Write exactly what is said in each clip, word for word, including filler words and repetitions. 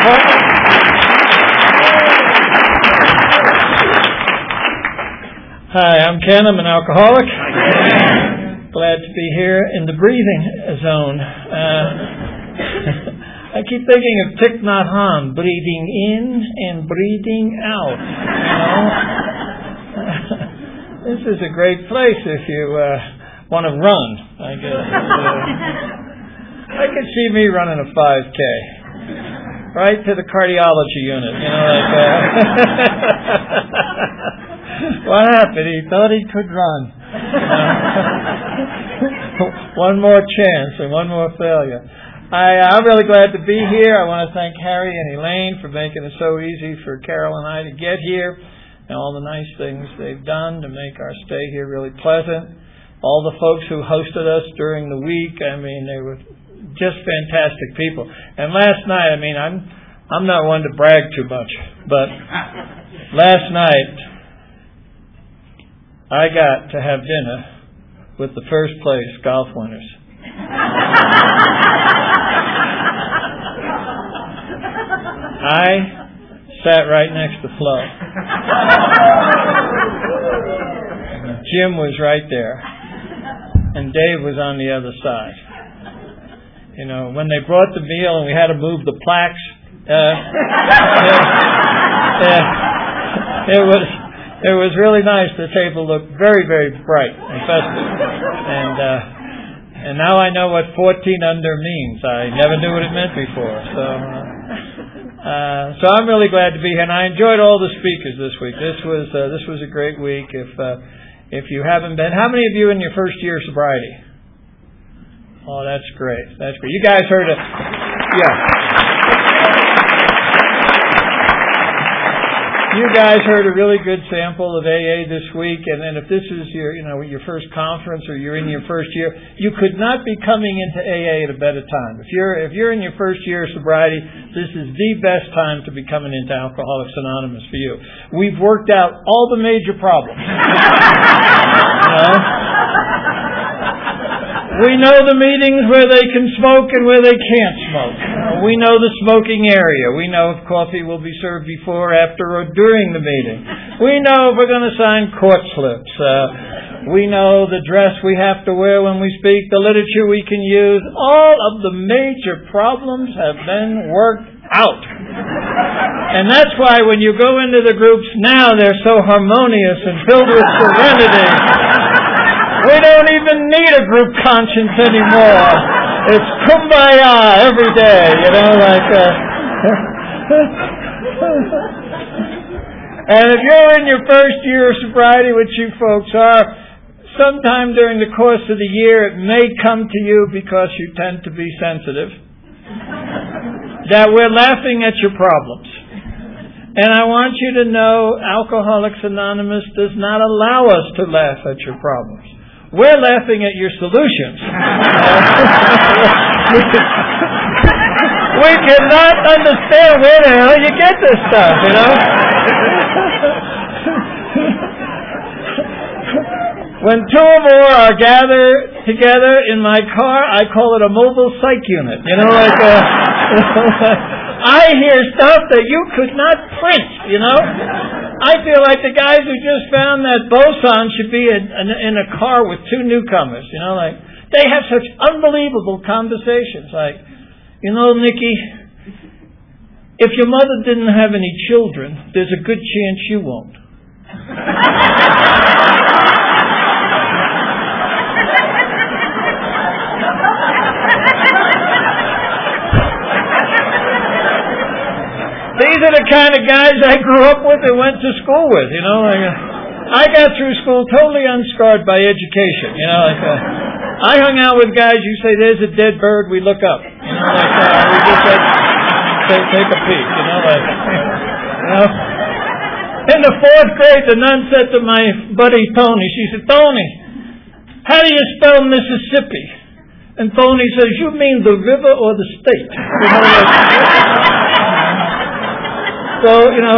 Hi, I'm Ken. I'm an alcoholic. Glad to be here in the breathing zone. Uh, I keep thinking of Thich Nhat Hanh, breathing in and breathing out. You know? This is a great place if you uh, want to run, I guess. Uh, I could see me running a five K. Right to the cardiology unit, you know, like uh, what happened? He thought he could run. One more chance and one more failure. I, I'm really glad to be here. I want to thank Harry and Elaine for making it so easy for Carol and I to get here, and all the nice things they've done to make our stay here really pleasant. All the folks who hosted us during the week, I mean, they were just fantastic people. And last night, I mean, I'm I'm not one to brag too much, but last night I got to have dinner with the first place golf winners. I sat right next to Flo. Jim was right there, and Dave was on the other side. You know, when they brought the meal and we had to move the plaques, uh, it, it, it was it was really nice. The table looked very, very bright and festive, and uh, and now I know what fourteen under means. I never knew what it meant before. So, uh, uh, so I'm really glad to be here, and I enjoyed all the speakers this week. This was uh, this was a great week. If uh, if you haven't been, how many of you in your first year of sobriety? Oh, that's great. That's great. You guys heard it. Yeah. You guys heard a really good sample of A A this week, and then if this is your, you know, your first conference or you're in your first year, you could not be coming into A A at a better time. If you're if you're in your first year of sobriety, this is the best time to be coming into Alcoholics Anonymous for you. We've worked out all the major problems. You know? We know the meetings where they can smoke and where they can't smoke. We know the smoking area. We know if coffee will be served before, after, or during the meeting. We know if we're going to sign court slips. Uh, we know the dress we have to wear when we speak, the literature we can use. All of the major problems have been worked out. And that's why when you go into the groups now, they're so harmonious and filled with serenity. We don't even need a group conscience anymore. It's kumbaya every day, you know, like... Uh, and if you're in your first year of sobriety, which you folks are, sometime during the course of the year it may come to you, because you tend to be sensitive, that we're laughing at your problems. And I want you to know Alcoholics Anonymous does not allow us to laugh at your problems. We're laughing at your solutions. We cannot understand where the hell you get this stuff, you know? When two or more are gathered together in my car, I call it a mobile psych unit. You know, like a, I hear stuff that you could not print, you know? I feel like the guys who just found that boson should be in, in, in a car with two newcomers, you know, like, they have such unbelievable conversations, like, you know, Nikki, if your mother didn't have any children, there's a good chance you won't. These are the kind of guys I grew up with and went to school with, you know. Like, uh, I got through school totally unscarred by education, you know. Like, uh, I hung out with guys who say, there's a dead bird, we look up. You know, like, uh, we just like, take, take a peek, you know. Like, you know. In the fourth grade, the nun said to my buddy Tony, she said, Tony, how do you spell Mississippi? And Tony says, you mean the river or the state? You know, like, so, you know,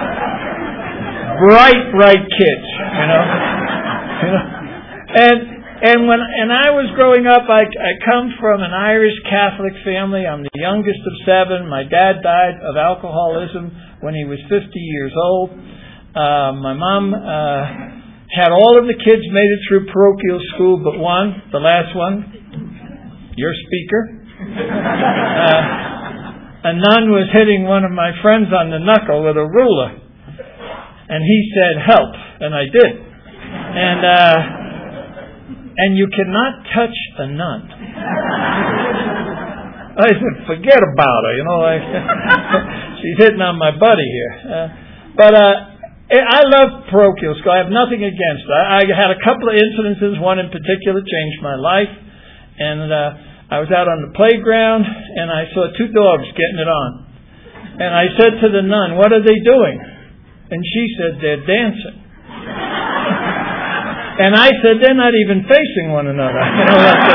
bright, bright kids, you know. You know? And And when and I was growing up, I, I come from an Irish Catholic family. I'm the youngest of seven. My dad died of alcoholism when he was fifty years old. Uh, my mom uh, had all of the kids made it through parochial school but one, the last one, your speaker. Uh, a nun was hitting one of my friends on the knuckle with a ruler. And he said, help. And I did. And uh, and you cannot touch a nun. I said, forget about her. You know, like, she's hitting on my buddy here. Uh, but uh, I love parochial school. I have nothing against it. I, I had a couple of incidences. One in particular changed my life. And uh, I was out on the playground, and I saw two dogs getting it on. And I said to the nun, what are they doing? And she said, they're dancing. And I said, they're not even facing one another. You know, that's a,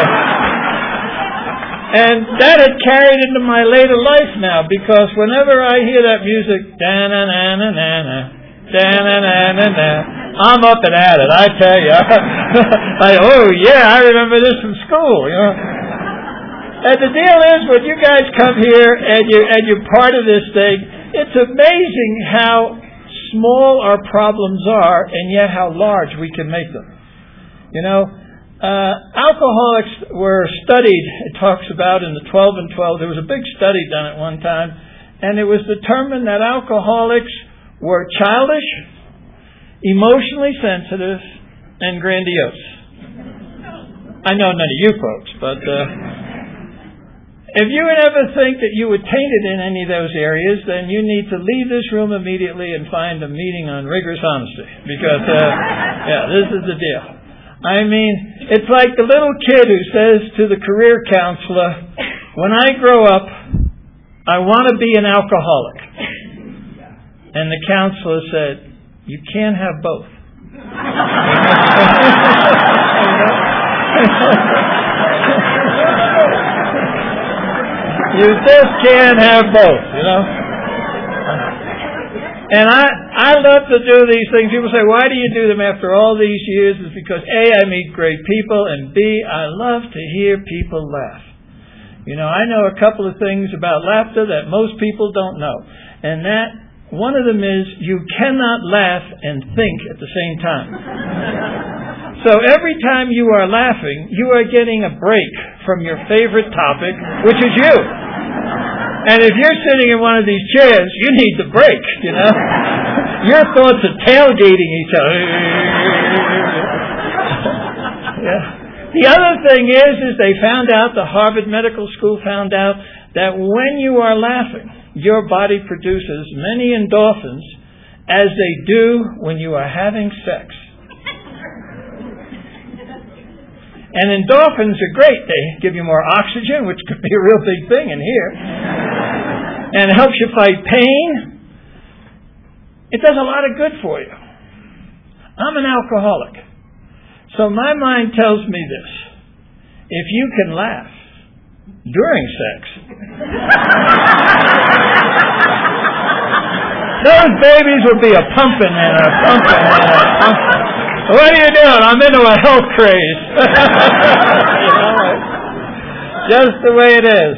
and that had carried into my later life now, because whenever I hear that music, da-na-na-na-na-na, da-na-na-na-na, I'm up and at it, I tell you. Like, oh yeah, I remember this from school, you know. And the deal is, when you guys come here and you and you're part of this thing, it's amazing how small our problems are, and yet how large we can make them. You know, uh, alcoholics were studied. It talks about in the twelve and twelve. There was a big study done at one time, and it was determined that alcoholics were childish, emotionally sensitive, and grandiose. I know none of you folks, but. Uh, If you would ever think that you were tainted in any of those areas, then you need to leave this room immediately and find a meeting on rigorous honesty. Because, uh, yeah, this is the deal. I mean, it's like the little kid who says to the career counselor, when I grow up, I want to be an alcoholic. And the counselor said, you can't have both. You just can't have both, you know. And I I love to do these things. People say, why do you do them after all these years? It's because A, I meet great people, and B, I love to hear people laugh. You know, I know a couple of things about laughter that most people don't know. And that, one of them is, you cannot laugh and think at the same time. So every time you are laughing, you are getting a break from your favorite topic, which is you. And if you're sitting in one of these chairs, you need the break, you know. Your thoughts are tailgating each other. Yeah. The other thing is, is they found out, the Harvard Medical School found out, that when you are laughing, your body produces many endorphins as they do when you are having sex. And endorphins are great. They give you more oxygen, which could be a real big thing in here. And it helps you fight pain. It does a lot of good for you. I'm an alcoholic. So my mind tells me this. If you can laugh during sex, those babies will be a pumping and a pumping and a pumping. What are you doing? I'm into a health craze. You know, just the way it is.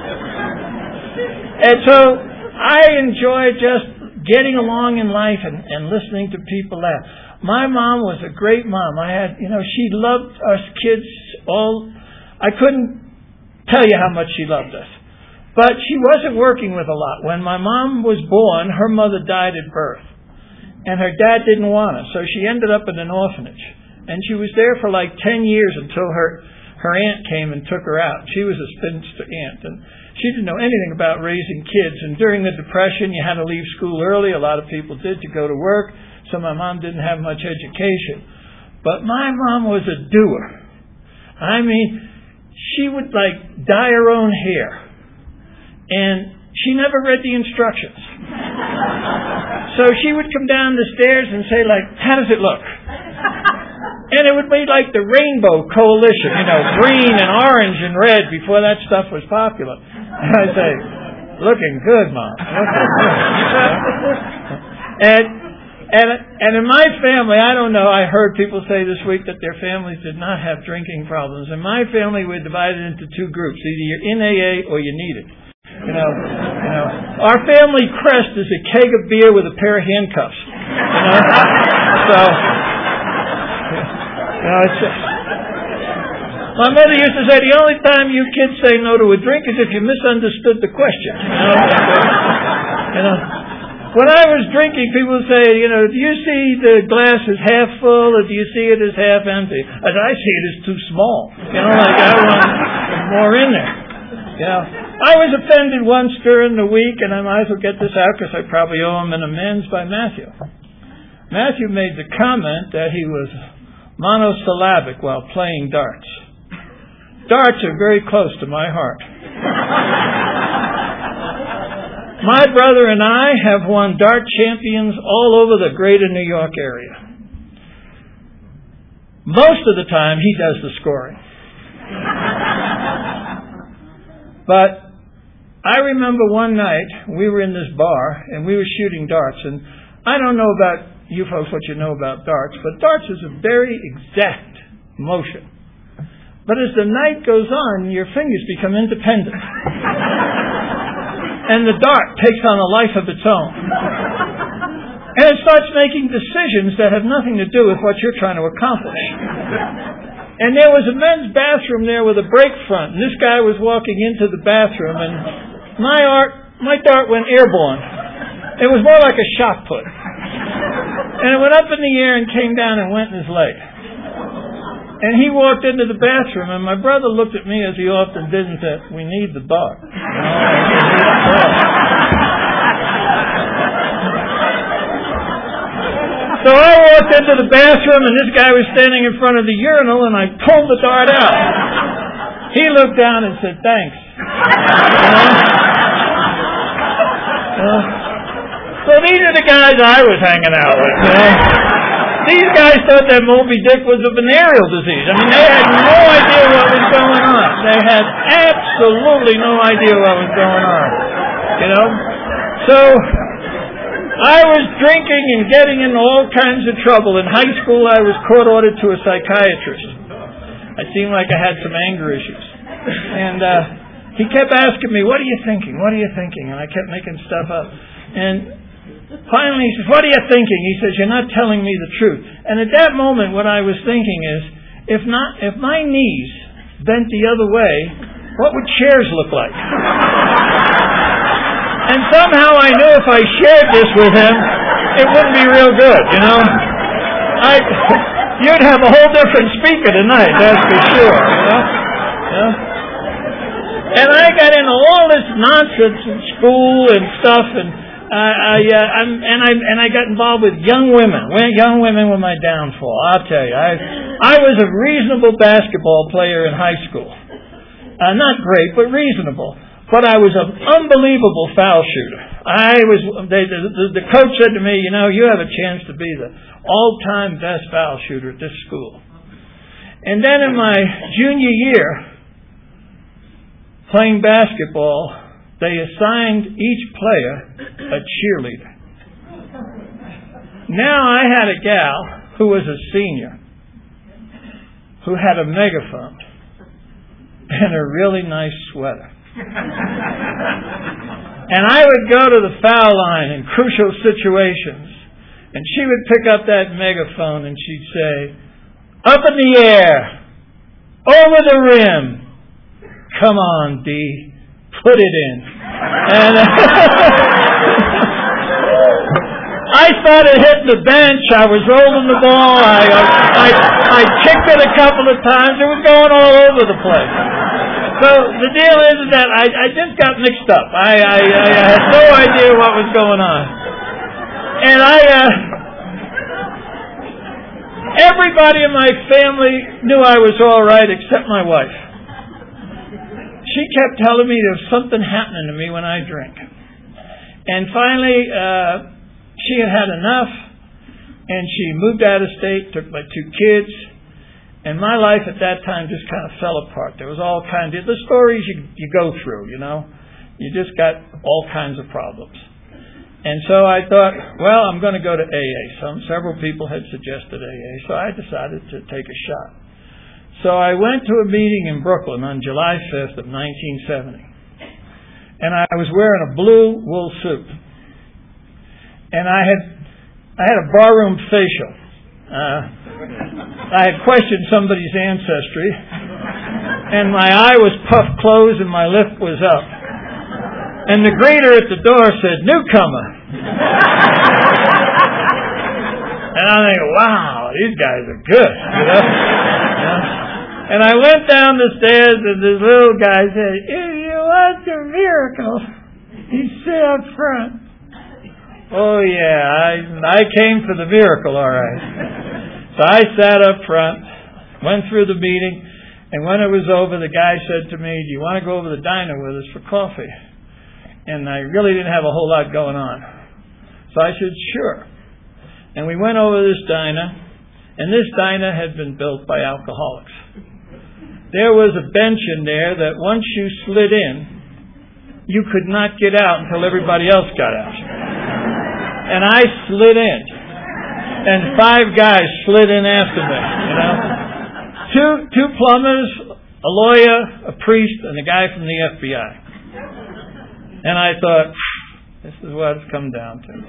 And so I enjoy just getting along in life and, and listening to people laugh. My mom was a great mom. I had, you know, she loved us kids all. I couldn't tell you how much she loved us. But she wasn't working with a lot. When my mom was born, her mother died at birth. And her dad didn't want her, so she ended up in an orphanage. And she was there for like ten years until her, her aunt came and took her out. She was a spinster aunt, and she didn't know anything about raising kids. And during the Depression, you had to leave school early. A lot of people did to go to work, so my mom didn't have much education. But my mom was a doer. I mean, she would like dye her own hair. And she never read the instructions. So she would come down the stairs and say, like, how does it look? And it would be like the Rainbow Coalition, you know, green and orange and red before that stuff was popular. And I'd say, looking good, Mom. Looking good. And And, and in my family, I don't know, I heard people say this week that their families did not have drinking problems. In my family, we're divided into two groups. Either you're in A A or you need it. You know, you know, our family crest is a keg of beer with a pair of handcuffs. You know, so, you know, it's just, my mother used to say the only time you kids say no to a drink is if you misunderstood the question. You know, you know. When I was drinking, people would say, you know, do you see the glass as half full or do you see it as half empty? I said, I see it as too small. You know, like I want more in there. You know, I was offended once during the week, and I might as well get this out because I probably owe him an amends, by Matthew. Matthew made the comment that he was monosyllabic while playing darts. Darts are very close to my heart. My brother and I have won dart champions all over the greater New York area. Most of the time, he does the scoring. But I remember one night, we were in this bar, and we were shooting darts. And I don't know about you folks what you know about darts, but darts is a very exact motion. But as the night goes on, your fingers become independent. And the dart takes on a life of its own. And it starts making decisions that have nothing to do with what you're trying to accomplish. And there was a men's bathroom there with a break front. And this guy was walking into the bathroom, and my art, my dart went airborne. It was more like a shot put. And it went up in the air and came down and went in his leg. And he walked into the bathroom, and my brother looked at me as he often did and said, we need the dart. So I walked into the bathroom, and this guy was standing in front of the urinal, and I pulled the dart out. He looked down and said, thanks. You know? You know? So these are the guys I was hanging out with. You know? These guys thought that Moby Dick was a venereal disease. I mean, they had no idea what was going on. They had absolutely no idea what was going on. You know? So, I was drinking and getting into all kinds of trouble. In high school, I was court ordered to a psychiatrist. I seemed like I had some anger issues. And uh, he kept asking me, what are you thinking? What are you thinking? And I kept making stuff up. And finally, he says, what are you thinking? He says, you're not telling me the truth. And at that moment, what I was thinking is, if not, if my knees bent the other way, what would chairs look like? And somehow I knew if I shared this with him, it wouldn't be real good, you know? I, you'd have a whole different speaker tonight, that's for sure, you know? You know? And I got into all this nonsense in school and stuff, and Uh, I, uh, I'm, and I and I got involved with young women. Young women were my downfall. I'll tell you, I I was a reasonable basketball player in high school. Uh, not great, but reasonable. But I was an unbelievable foul shooter. I was. They, the, the coach said to me, "You know, you have a chance to be the all-time best foul shooter at this school." And then in my junior year, playing basketball, they assigned each player a cheerleader. Now I had a gal who was a senior who had a megaphone and a really nice sweater. And I would go to the foul line in crucial situations, and she would pick up that megaphone and she'd say, up in the air, over the rim, come on, D. Put it in. And uh, I started hitting the bench. I was rolling the ball. I, I, I, I kicked it a couple of times. It was going all over the place. So the deal is that I, I just got mixed up. I, I, I had no idea what was going on. And I, uh, everybody in my family knew I was all right except my wife. She kept telling me there was something happening to me when I drink. And finally, uh, she had had enough, and she moved out of state, took my two kids, and my life at that time just kind of fell apart. There was all kinds of, the stories you, you go through, you know. You just got all kinds of problems. And so I thought, well, I'm going to go to A A. Some several people had suggested A A, so I decided to take a shot. So I went to a meeting in Brooklyn on July fifth of nineteen seventy. And I was wearing a blue wool suit. And I had I had a barroom facial. Uh, I had questioned somebody's ancestry. And my eye was puffed closed and my lip was up. And the greeter at the door said, "Newcomer." And I think, wow, these guys are good. You know? Yeah. And I went down the stairs and this little guy said, "If you want a miracle, you sit up front." Oh yeah, I I came for the miracle, all right. So I sat up front, went through the meeting, and when it was over, the guy said to me, "Do you want to go over to the diner with us for coffee?" And I really didn't have a whole lot going on. So I said, "Sure." And we went over this diner, and this diner had been built by alcoholics. There was a bench in there that once you slid in, you could not get out until everybody else got out. And I slid in. And five guys slid in after me, you know. Two, two plumbers, a lawyer, a priest, and a guy from the F B I. And I thought, this is what it's come down to.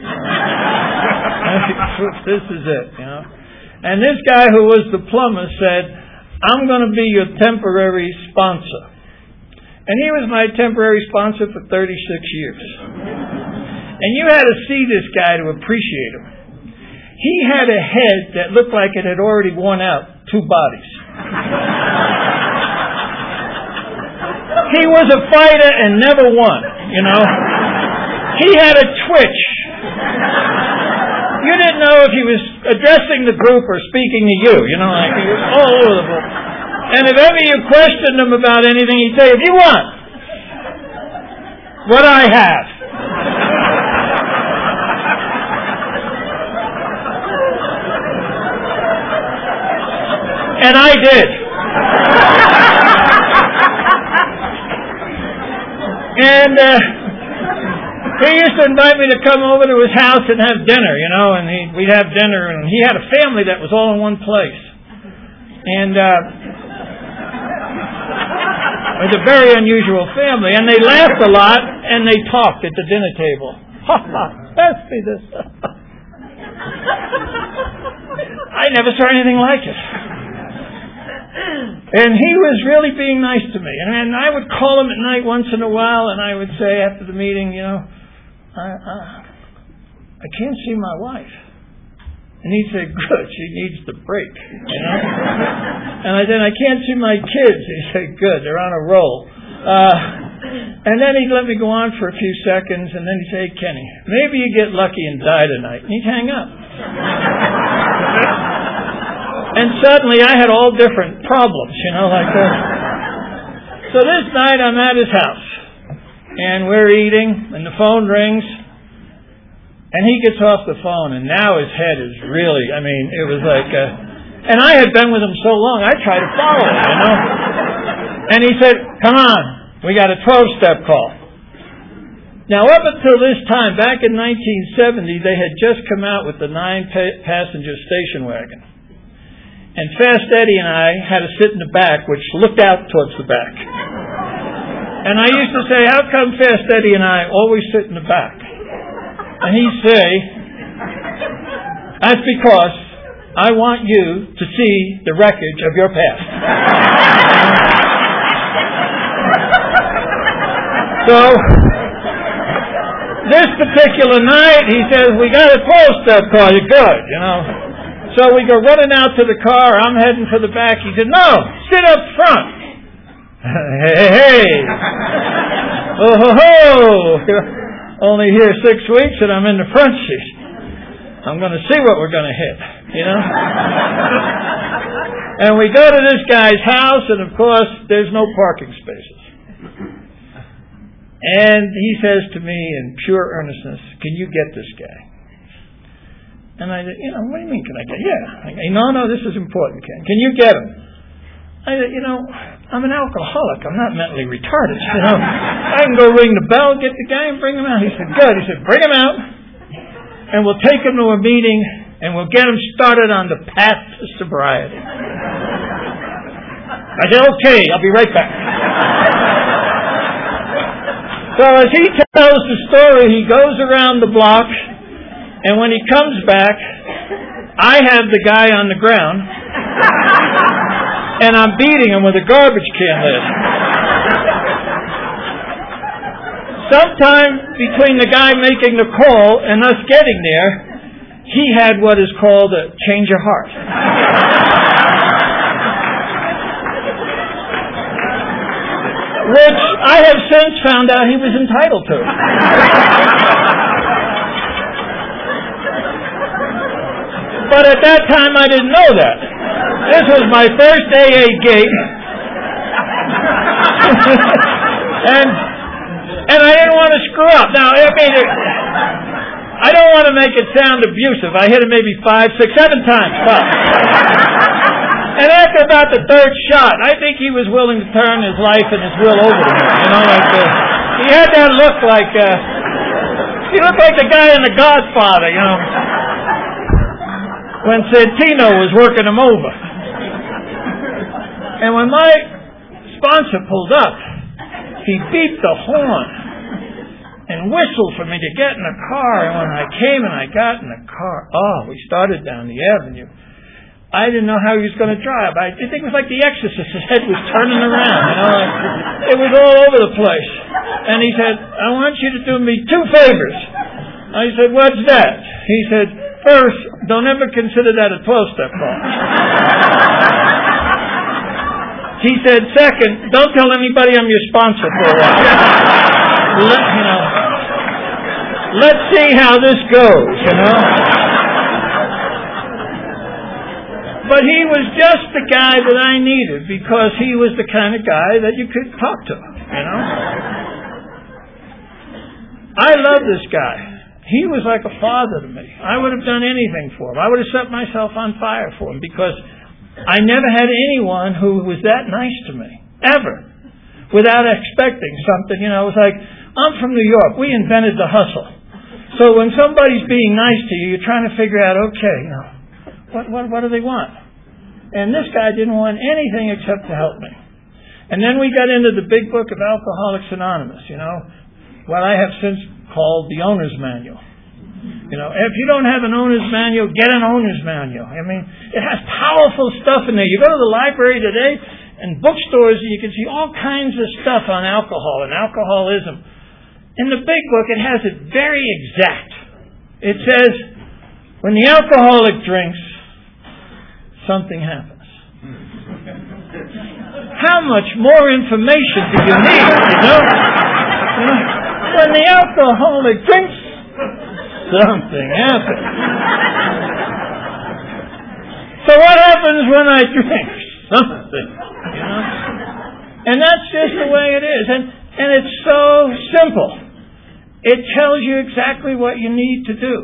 This is it, you know. And this guy who was the plumber said, "I'm going to be your temporary sponsor." And he was my temporary sponsor for thirty-six years. And you had to see this guy to appreciate him. He had a head that looked like it had already worn out two bodies. He was a fighter and never won, you know. He had a twitch. You didn't know if he was addressing the group or speaking to you, you know, like he was all over the place. And if ever you questioned him about anything, he'd say, "If you want what I have." And I did. And uh, he used to invite me to come over to his house and have dinner, you know, and he, we'd have dinner. And he had a family that was all in one place. And uh, it was a very unusual family. And they laughed a lot, and they talked at the dinner table. Ha ha, pass me this. I never saw anything like it. And he was really being nice to me. And, and I would call him at night once in a while, and I would say after the meeting, you know, I, I, I can't see my wife. And he'd say, "Good, she needs the break." You know? And I said, "I can't see my kids." He'd say, "Good, they're on a roll." Uh, and then he'd let me go on for a few seconds, and then he'd say, "Hey, Kenny, maybe you get lucky and die tonight." And he'd hang up. And suddenly I had all different problems, you know, like that. So this night I'm at his house, and we're eating, and the phone rings, and he gets off the phone, and now his head is really, I mean, it was like, uh, and I had been with him so long, I tried to follow him, you know. And he said, "Come on, we got a twelve-step call." Now, up until this time, back in nineteen seventy, they had just come out with the nine-passenger station wagon. And Fast Eddie and I had to sit in the back, which looked out towards the back. And I used to say, "How come Fast Eddie and I always sit in the back?" And he'd say, "That's because I want you to see the wreckage of your past." So, this particular night, he says, "We got a twelve-step call. You're good, you know." So we go running out to the car. I'm heading for the back. He said, "No, sit up front." Hey, hey. Oh, ho, ho. Only here six weeks and I'm in the front seat. I'm going to see what we're going to hit, you know. And we go to this guy's house, and of course, there's no parking spaces. And he says to me in pure earnestness, "Can you get this guy?" And I said, "You know, what do you mean, can I get? Yeah. I go, no, no, this is important, Ken. Can you get him?" I said, "You know, I'm an alcoholic. I'm not mentally retarded. You know, I can go ring the bell, get the guy, and bring him out." He said, "Good." He said, "Bring him out. and we'll take him to a meeting, and we'll get him started on the path to sobriety. I said, okay, I'll be right back. So as he tells the story, he goes around the block, and when he comes back, I have the guy on the ground, and I'm beating him with a garbage can lid. Sometime between the guy making the call and us getting there, he had what is called a change of heart. Which I have since found out he was entitled to. But at that time I didn't know that. This was my first A A gate. and and I didn't want to screw up. Now, I mean, I don't want to make it sound abusive. I hit him maybe five, six, seven times. Well, and after about the third shot, I think he was willing to turn his life and his will over to me. You know, like uh, he had that look like uh, he looked like the guy in The Godfather. You know, when Santino was working him over. And when my sponsor pulled up, he beeped the horn and whistled for me to get in the car. And when I came and I got in the car, oh, we started down the avenue. I didn't know how he was going to drive. I think it was like The Exorcist. His head was turning around. You know, like, it was all over the place. And he said, I want you to do me two favors. I said, what's that? He said, first, don't ever consider that a twelve-step call. He said, second, don't tell anybody I'm your sponsor for a while. Let, you know, let's see how this goes, you know. But he was just the guy that I needed because he was the kind of guy that you could talk to, you know. I love this guy. He was like a father to me. I would have done anything for him. I would have set myself on fire for him because I never had anyone who was that nice to me, ever, without expecting something. You know, it was like, I'm from New York. We invented the hustle. So when somebody's being nice to you, you're trying to figure out, okay, you know, what, what, what do they want? And this guy didn't want anything except to help me. And then we got into the big book of Alcoholics Anonymous, you know, what I have since called the owner's manual. You know, if you don't have an owner's manual, get an owner's manual. I mean, it has powerful stuff in there. You go to the library today and bookstores, you can see all kinds of stuff on alcohol and alcoholism. In the big book, it has it very exact. It says, when the alcoholic drinks, something happens. How much more information do you need, you know? You know? When the alcoholic drinks, something happens. So what happens when I drink? Something. You know? And that's just the way it is. And, and it's so simple. It tells you exactly what you need to do.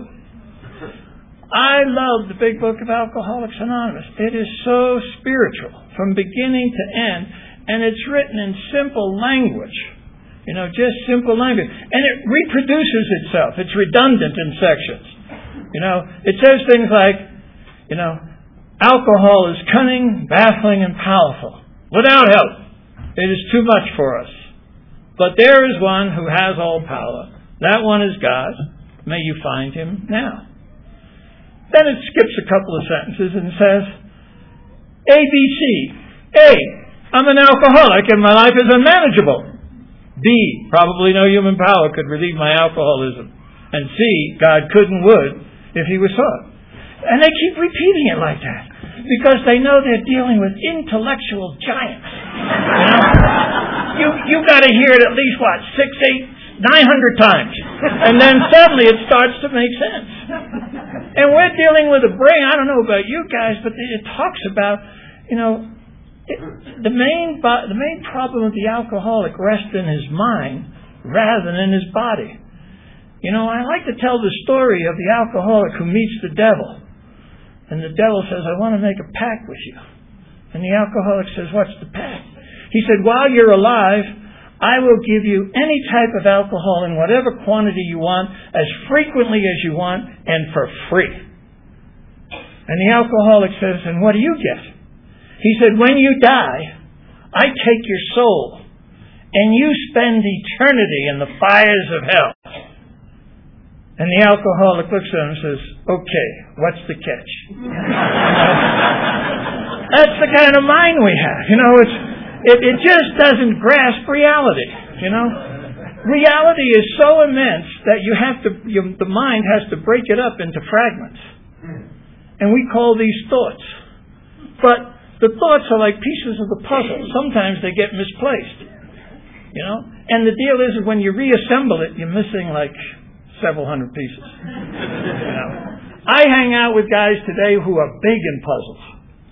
I love the big book of Alcoholics Anonymous. It is so spiritual from beginning to end. And it's written in simple language. You know, just simple language. And it reproduces itself. It's redundant in sections. You know, it says things like, you know, alcohol is cunning, baffling, and powerful. Without help, it is too much for us. But there is one who has all power. That one is God. May you find him now. Then it skips a couple of sentences and says, A, B, C. A, I'm an alcoholic and my life is unmanageable. B, probably no human power could relieve my alcoholism. And C, God could and would if he was sought. And they keep repeating it like that because they know they're dealing with intellectual giants. You know, you you got to hear it at least what six, eight, nine hundred times, and then suddenly it starts to make sense. And we're dealing with a brain. I don't know about you guys, but it talks about, you know. It, the main the main problem of the alcoholic rests in his mind rather than in his body. You know, I like to tell the story of the alcoholic who meets the devil. And the devil says, I want to make a pact with you. And the alcoholic says, what's the pact? He said, while you're alive, I will give you any type of alcohol in whatever quantity you want, as frequently as you want, and for free. And the alcoholic says, and what do you get? He said, when you die, I take your soul, and you spend eternity in the fires of hell. And the alcoholic looks at him and says, okay, what's the catch? That's the kind of mind we have. You know, it's it, it just doesn't grasp reality. You know, reality is so immense that you have to, you, the mind has to break it up into fragments. And we call these thoughts. But the thoughts are like pieces of the puzzle. Sometimes they get misplaced. You know? And the deal is, when you reassemble it, you're missing like several hundred pieces. You know? I hang out with guys today who are big in puzzles.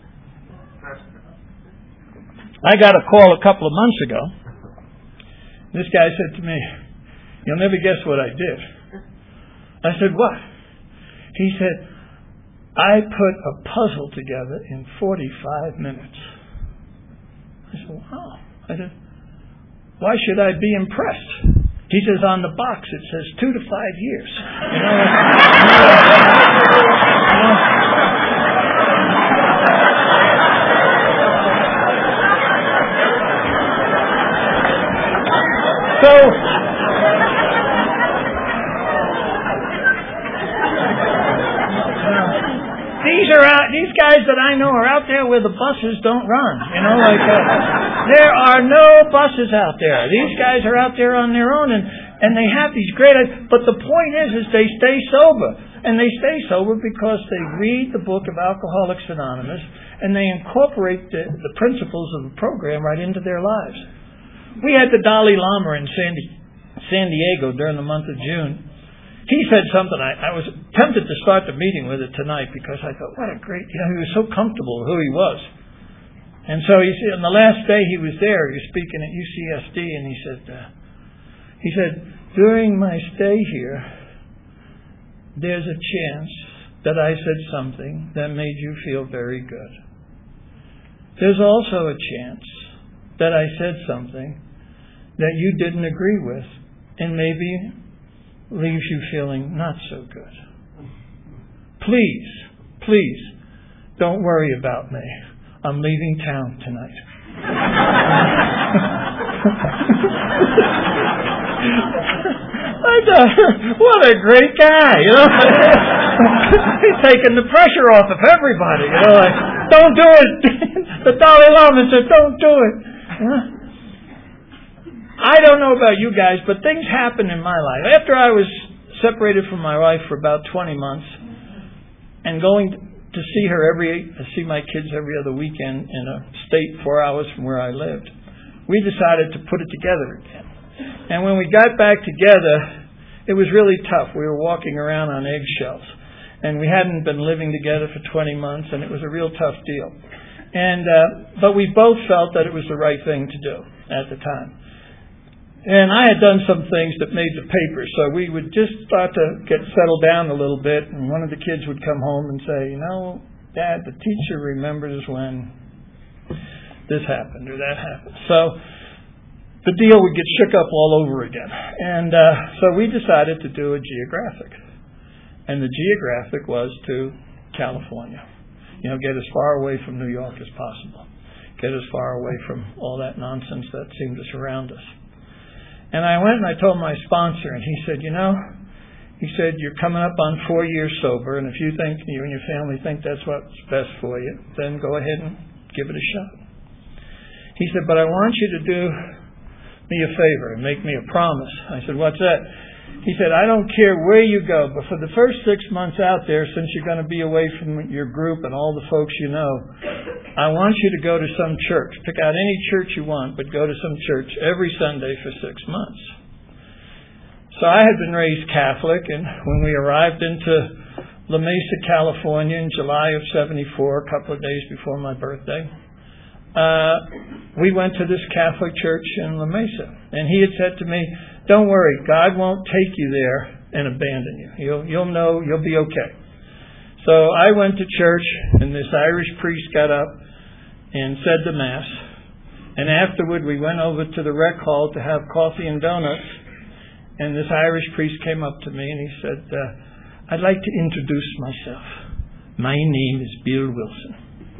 I got a call a couple of months ago. This guy said to me, you'll never guess what I did. I said, what? He said, I put a puzzle together in forty-five minutes. I said, wow. I said, why should I be impressed? He says, on the box it says two to five years. You know, you know, so, these are out, these guys that I know are out there where the buses don't run. You know, like uh, there are no buses out there. These guys are out there on their own, and, and they have these great. But the point is, is they stay sober, and they stay sober because they read the book of Alcoholics Anonymous, and they incorporate the, the principles of the program right into their lives. We had the Dalai Lama in San, San Diego during the month of June. He said something. I, I was tempted to start the meeting with it tonight because I thought, what a great, you know, he was so comfortable with who he was. And so he said, on the last day he was there, he was speaking at U C S D, and he said, uh, he said, during my stay here, there's a chance that I said something that made you feel very good. There's also a chance that I said something that you didn't agree with, and maybe leaves you feeling not so good. Please, please, don't worry about me. I'm leaving town tonight. I thought, what a great guy, you know. He's taking the pressure off of everybody, you know, like, don't do it. The Dalai Lama said, don't do it. You know? I don't know about you guys, but things happen in my life. After I was separated from my wife for about twenty months and going to see her every, to see my kids every other weekend in a state four hours from where I lived, we decided to put it together again. And when we got back together, it was really tough. We were walking around on eggshells. And we hadn't been living together for twenty months, and it was a real tough deal. And uh, but we both felt that it was the right thing to do at the time. And I had done some things that made the paper, so we would just start to get settled down a little bit, and one of the kids would come home and say, you know, Dad, the teacher remembers when this happened or that happened. So the deal would get shook up all over again. And uh, so we decided to do a geographic. And the geographic was to California. You know, get as far away from New York as possible. Get as far away from all that nonsense that seemed to surround us. And I went and I told my sponsor, and he said, you know, he said, you're coming up on four years sober, and if you think, you and your family think that's what's best for you, then go ahead and give it a shot. He said, but I want you to do me a favor and make me a promise. I said, what's that? He said, I don't care where you go, but for the first six months out there, since you're going to be away from your group and all the folks you know, I want you to go to some church. Pick out any church you want, but go to some church every Sunday for six months. So I had been raised Catholic, and when we arrived into La Mesa, California in July of seventy-four, a couple of days before my birthday, uh, we went to this Catholic church in La Mesa. And he had said to me, don't worry, God won't take you there and abandon you. You'll, you'll know, you'll be okay. So I went to church, and this Irish priest got up and said the Mass. And afterward, we went over to the rec hall to have coffee and donuts. And this Irish priest came up to me and he said, uh, I'd like to introduce myself. My name is Bill Wilson.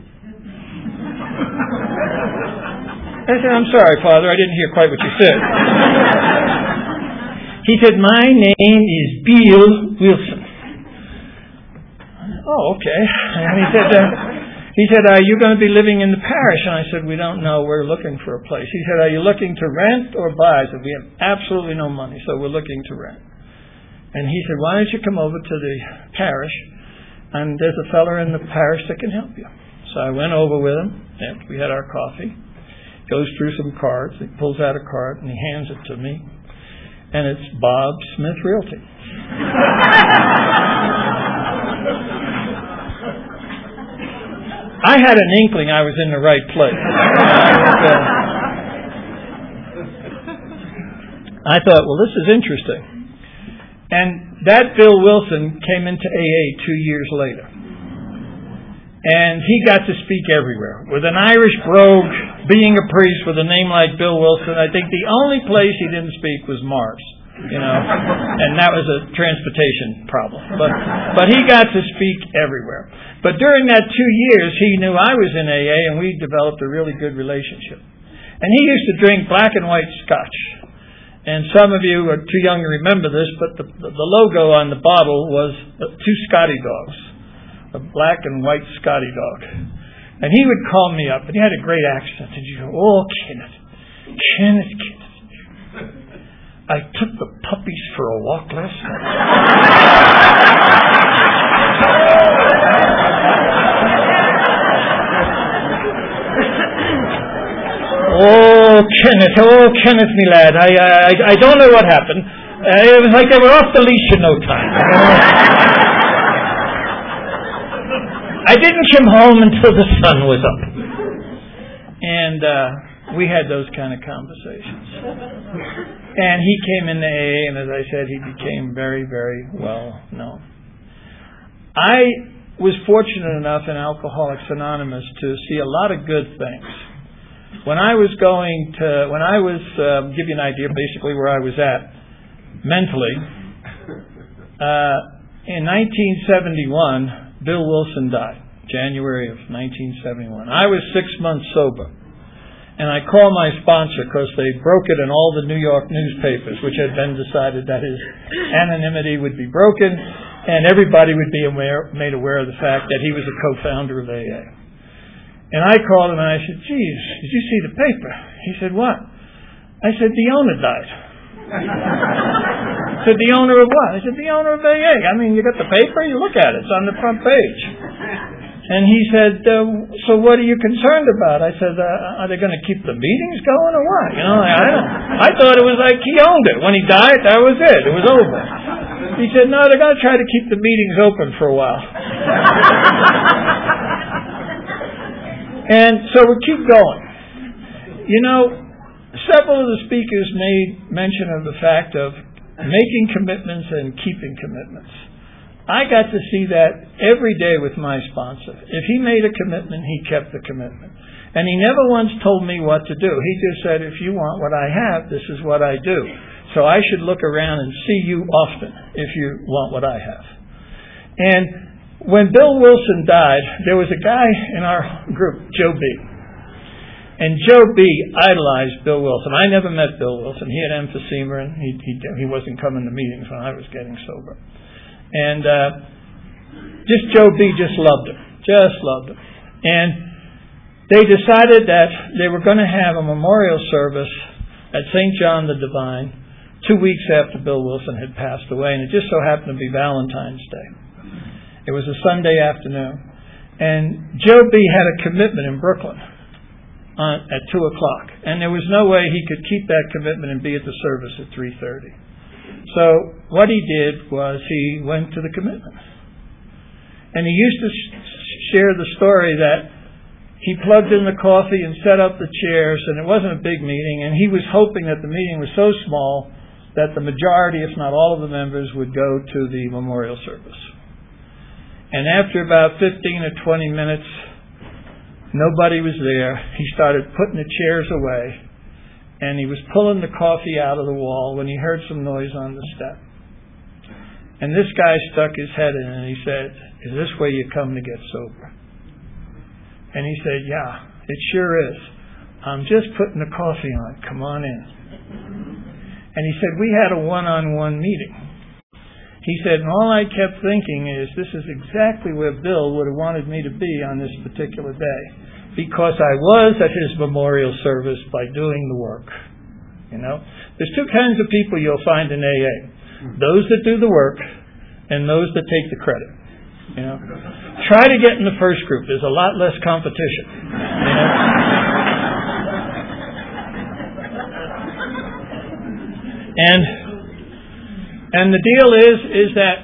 I said, I'm sorry, Father, I didn't hear quite what you said. He said, my name is Bill Wilson. Oh, okay. And he said, uh, he said, are you going to be living in the parish? And I said, we don't know. We're looking for a place. He said, are you looking to rent or buy? I said, we have absolutely no money, so we're looking to rent. And he said, why don't you come over to the parish, and there's a fella in the parish that can help you. So I went over with him after we had our coffee. Goes through some cards. He pulls out a card and he hands it to me. And it's Bob Smith Realty. I had an inkling I was in the right place. I thought, well, this is interesting. And that Bill Wilson came into A A two years later. And he got to speak everywhere. With an Irish brogue, being a priest with a name like Bill Wilson, I think the only place he didn't speak was Mars, you know, and that was a transportation problem. But but he got to speak everywhere. But during that two years, he knew I was in A A, and we developed a really good relationship. And he used to drink black and white scotch. And some of you are too young to remember this, but the, the logo on the bottle was two Scotty dogs. A black and white Scotty dog. And he would call me up, and he had a great accent. And he'd go, oh, Kenneth, Kenneth, Kenneth, I took the puppies for a walk last night. oh, Kenneth, oh, Kenneth, me lad, I, I, I don't know what happened. Uh, it was like they were off the leash in no time. I didn't come home until the sun was up. And uh, we had those kind of conversations. And he came into A A, and as I said, he became very, very well known. I was fortunate enough in Alcoholics Anonymous to see a lot of good things. When I was going to, when I was, uh, give you an idea basically where I was at mentally, uh, in nineteen seventy-one, Bill Wilson died, January of nineteen seventy-one. I was six months sober. And I called my sponsor because they broke it in all the New York newspapers, which had been decided that his anonymity would be broken and everybody would be aware, made aware of the fact that he was a co-founder of A A. And I called him and I said, geez, did you see the paper? He said, what? I said, the owner died. I said, the owner of what? I said, the owner of A A. I mean, you got the paper, you look at it. It's on the front page. And he said, uh, so what are you concerned about? I said, uh, are they going to keep the meetings going or what? You know, I, I, don't, I thought it was like he owned it. When he died, that was it. It was over. He said, no, they're going to try to keep the meetings open for a while. And so we keep going. You know, several of the speakers made mention of the fact of making commitments and keeping commitments. I got to see that every day with my sponsor. If he made a commitment, he kept the commitment. And he never once told me what to do. He just said, if you want what I have, this is what I do. So I should look around and see you often if you want what I have. And when Bill Wilson died, there was a guy in our group, Joe B. And Joe B. idolized Bill Wilson. I never met Bill Wilson. He had emphysema, and he, he, he wasn't coming to meetings when I was getting sober. And uh, just Joe B. just loved him. Just loved him. And they decided that they were going to have a memorial service at Saint John the Divine two weeks after Bill Wilson had passed away. And it just so happened to be Valentine's Day. It was a Sunday afternoon. And Joe B. had a commitment in Brooklyn on, at two o'clock. And there was no way he could keep that commitment and be at the service at three thirty. So what he did was he went to the commitment. And he used to sh- share the story that he plugged in the coffee and set up the chairs, and it wasn't a big meeting, and he was hoping that the meeting was so small that the majority, if not all of the members, would go to the memorial service. And after about fifteen or twenty minutes, Nobody was there. He started putting the chairs away, and he was pulling the coffee out of the wall when he heard some noise on the step. And this guy stuck his head in and he said, "Is this where you come to get sober?" And he said, "Yeah, it sure is. I'm just putting the coffee on. Come on in." And he said, "We had a one-on-one meeting." He said, "And all I kept thinking is, this is exactly where Bill would have wanted me to be on this particular day, because I was at his memorial service by doing the work." You know, there's two kinds of people you'll find in A A. Those that do the work and those that take the credit. You know, try to get in the first group. There's a lot less competition. You know? And and the deal is is that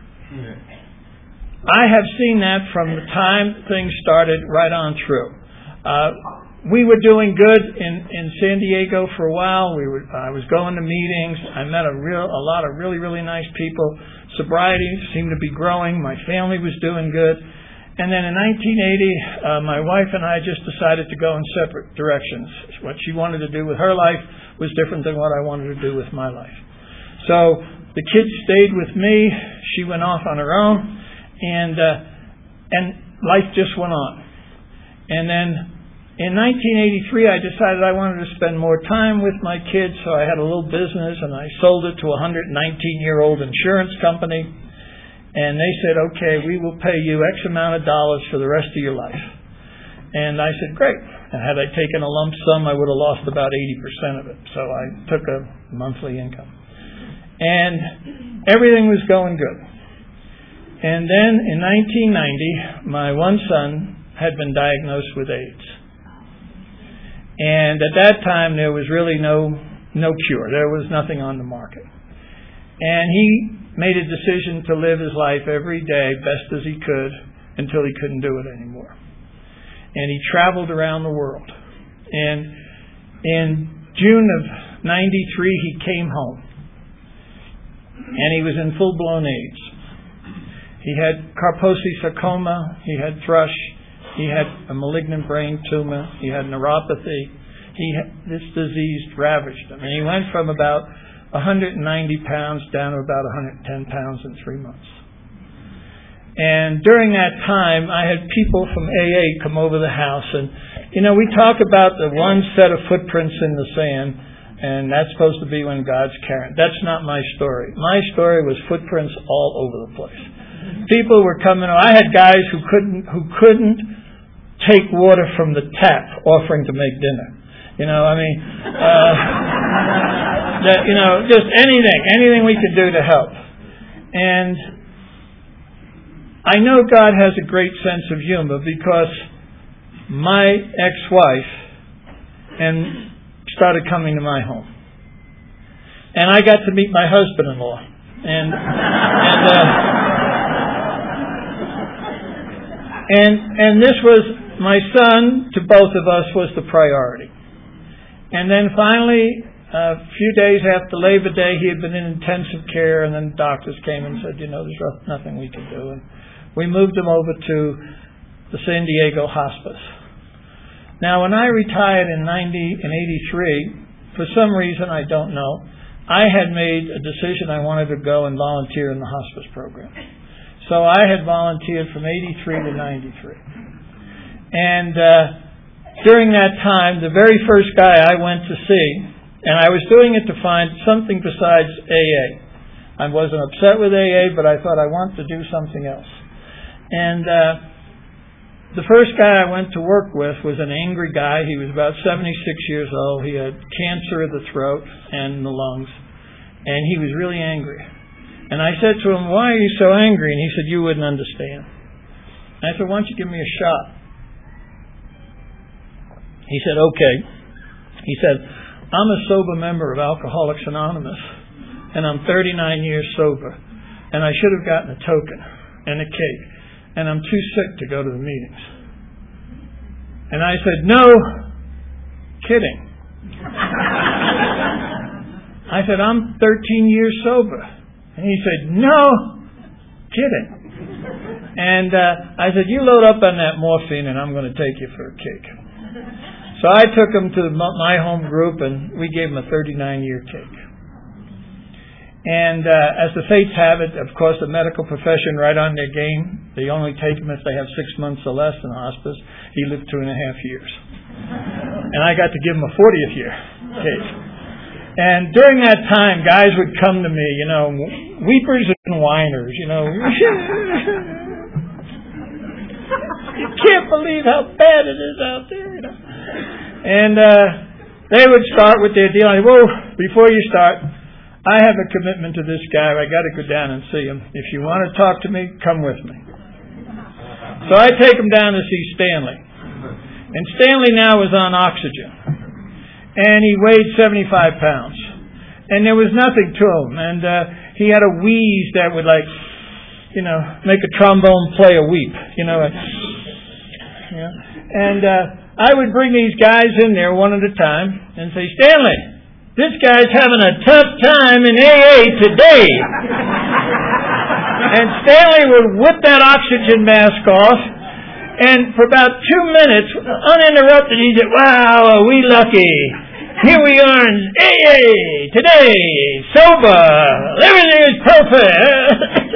I have seen that from the time things started right on through. Uh, we were doing good in, in San Diego for a while. We were I was going to meetings. I met a real a lot of really really nice people. Sobriety seemed to be growing. My family was doing good. And then in nineteen eighty, uh, my wife and I just decided to go in separate directions. What she wanted to do with her life was different than what I wanted to do with my life. So the kids stayed with me. She went off on her own, and uh, and life just went on. And then in nineteen eighty-three, I decided I wanted to spend more time with my kids, so I had a little business, and I sold it to a one hundred nineteen-year-old insurance company. And they said, "Okay, we will pay you X amount of dollars for the rest of your life." And I said, "Great." And had I taken a lump sum, I would have lost about eighty percent of it. So I took a monthly income. And everything was going good. And then in nineteen ninety, my one son had been diagnosed with AIDS. And at that time, there was really no no cure. There was nothing on the market. And he made a decision to live his life every day best as he could until he couldn't do it anymore. And he traveled around the world. And in June of ninety-three, he came home. And he was in full-blown AIDS. He had Kaposi sarcoma. He had thrush. He had a malignant brain tumor. He had neuropathy. He had, this disease ravaged him. And he went from about one hundred ninety pounds down to about one hundred ten pounds in three months. And during that time, I had people from A A come over the house. And, you know, we talk about the one set of footprints in the sand, and that's supposed to be when God's carrying. That's not my story. My story was footprints all over the place. People were coming. I had guys who couldn't who couldn't take water from the tap, offering to make dinner. You know, I mean, uh, that, you know, just anything, anything we could do to help. And I know God has a great sense of humor, because my ex-wife and started coming to my home, and I got to meet my husband-in-law, and and uh, and and this was my son. To both of us was the priority. And then finally, a few days after Labor Day, he had been in intensive care, and then doctors came and said, you know, there's nothing we can do. And we moved him over to the San Diego hospice. Now, when I retired in ninety in eighty-three, for some reason I don't know, I had made a decision I wanted to go and volunteer in the hospice program. So I had volunteered from eighty-three to ninety-three. And uh, during that time, the very first guy I went to see, and I was doing it to find something besides A A. I wasn't upset with A A, but I thought I want to do something else. And uh, the first guy I went to work with was an angry guy. He was about seventy-six years old. He had cancer of the throat and the lungs. And he was really angry. And I said to him, why are you so angry? And he said, you wouldn't understand. And I said, why don't you give me a shot? He said, okay. He said, I'm a sober member of Alcoholics Anonymous, and I'm thirty-nine years sober, and I should have gotten a token and a cake, and I'm too sick to go to the meetings. And I said, no, kidding. I said, I'm thirteen years sober. And he said, no, kidding. And uh, I said, you load up on that morphine and I'm going to take you for a cake. So I took him to my home group and we gave him a thirty-nine year cake. And uh, as the fates have it, of course, the medical profession right on their game. They only take him if they have six months or less in hospice. He lived two and a half years. And I got to give him a fortieth year cake. And during that time, guys would come to me, you know, weepers and whiners, you know. You can't believe how bad it is out there, you know. And uh, they would start with their deal. Whoa, before you start, I have a commitment to this guy. I got to go down and see him. If you want to talk to me, come with me. So I take him down to see Stanley. And Stanley now was on oxygen. And he weighed seventy-five pounds. And there was nothing to him. And uh, he had a wheeze that would, like, you know, make a trombone player weep. You know, like, you know. And uh, I would bring these guys in there one at a time and say, Stanley, this guy's having a tough time in A A today. And Stanley would whip that oxygen mask off, and for about two minutes, uninterrupted, he said, wow, are we lucky. Here we are in A A today, sober, everything is perfect.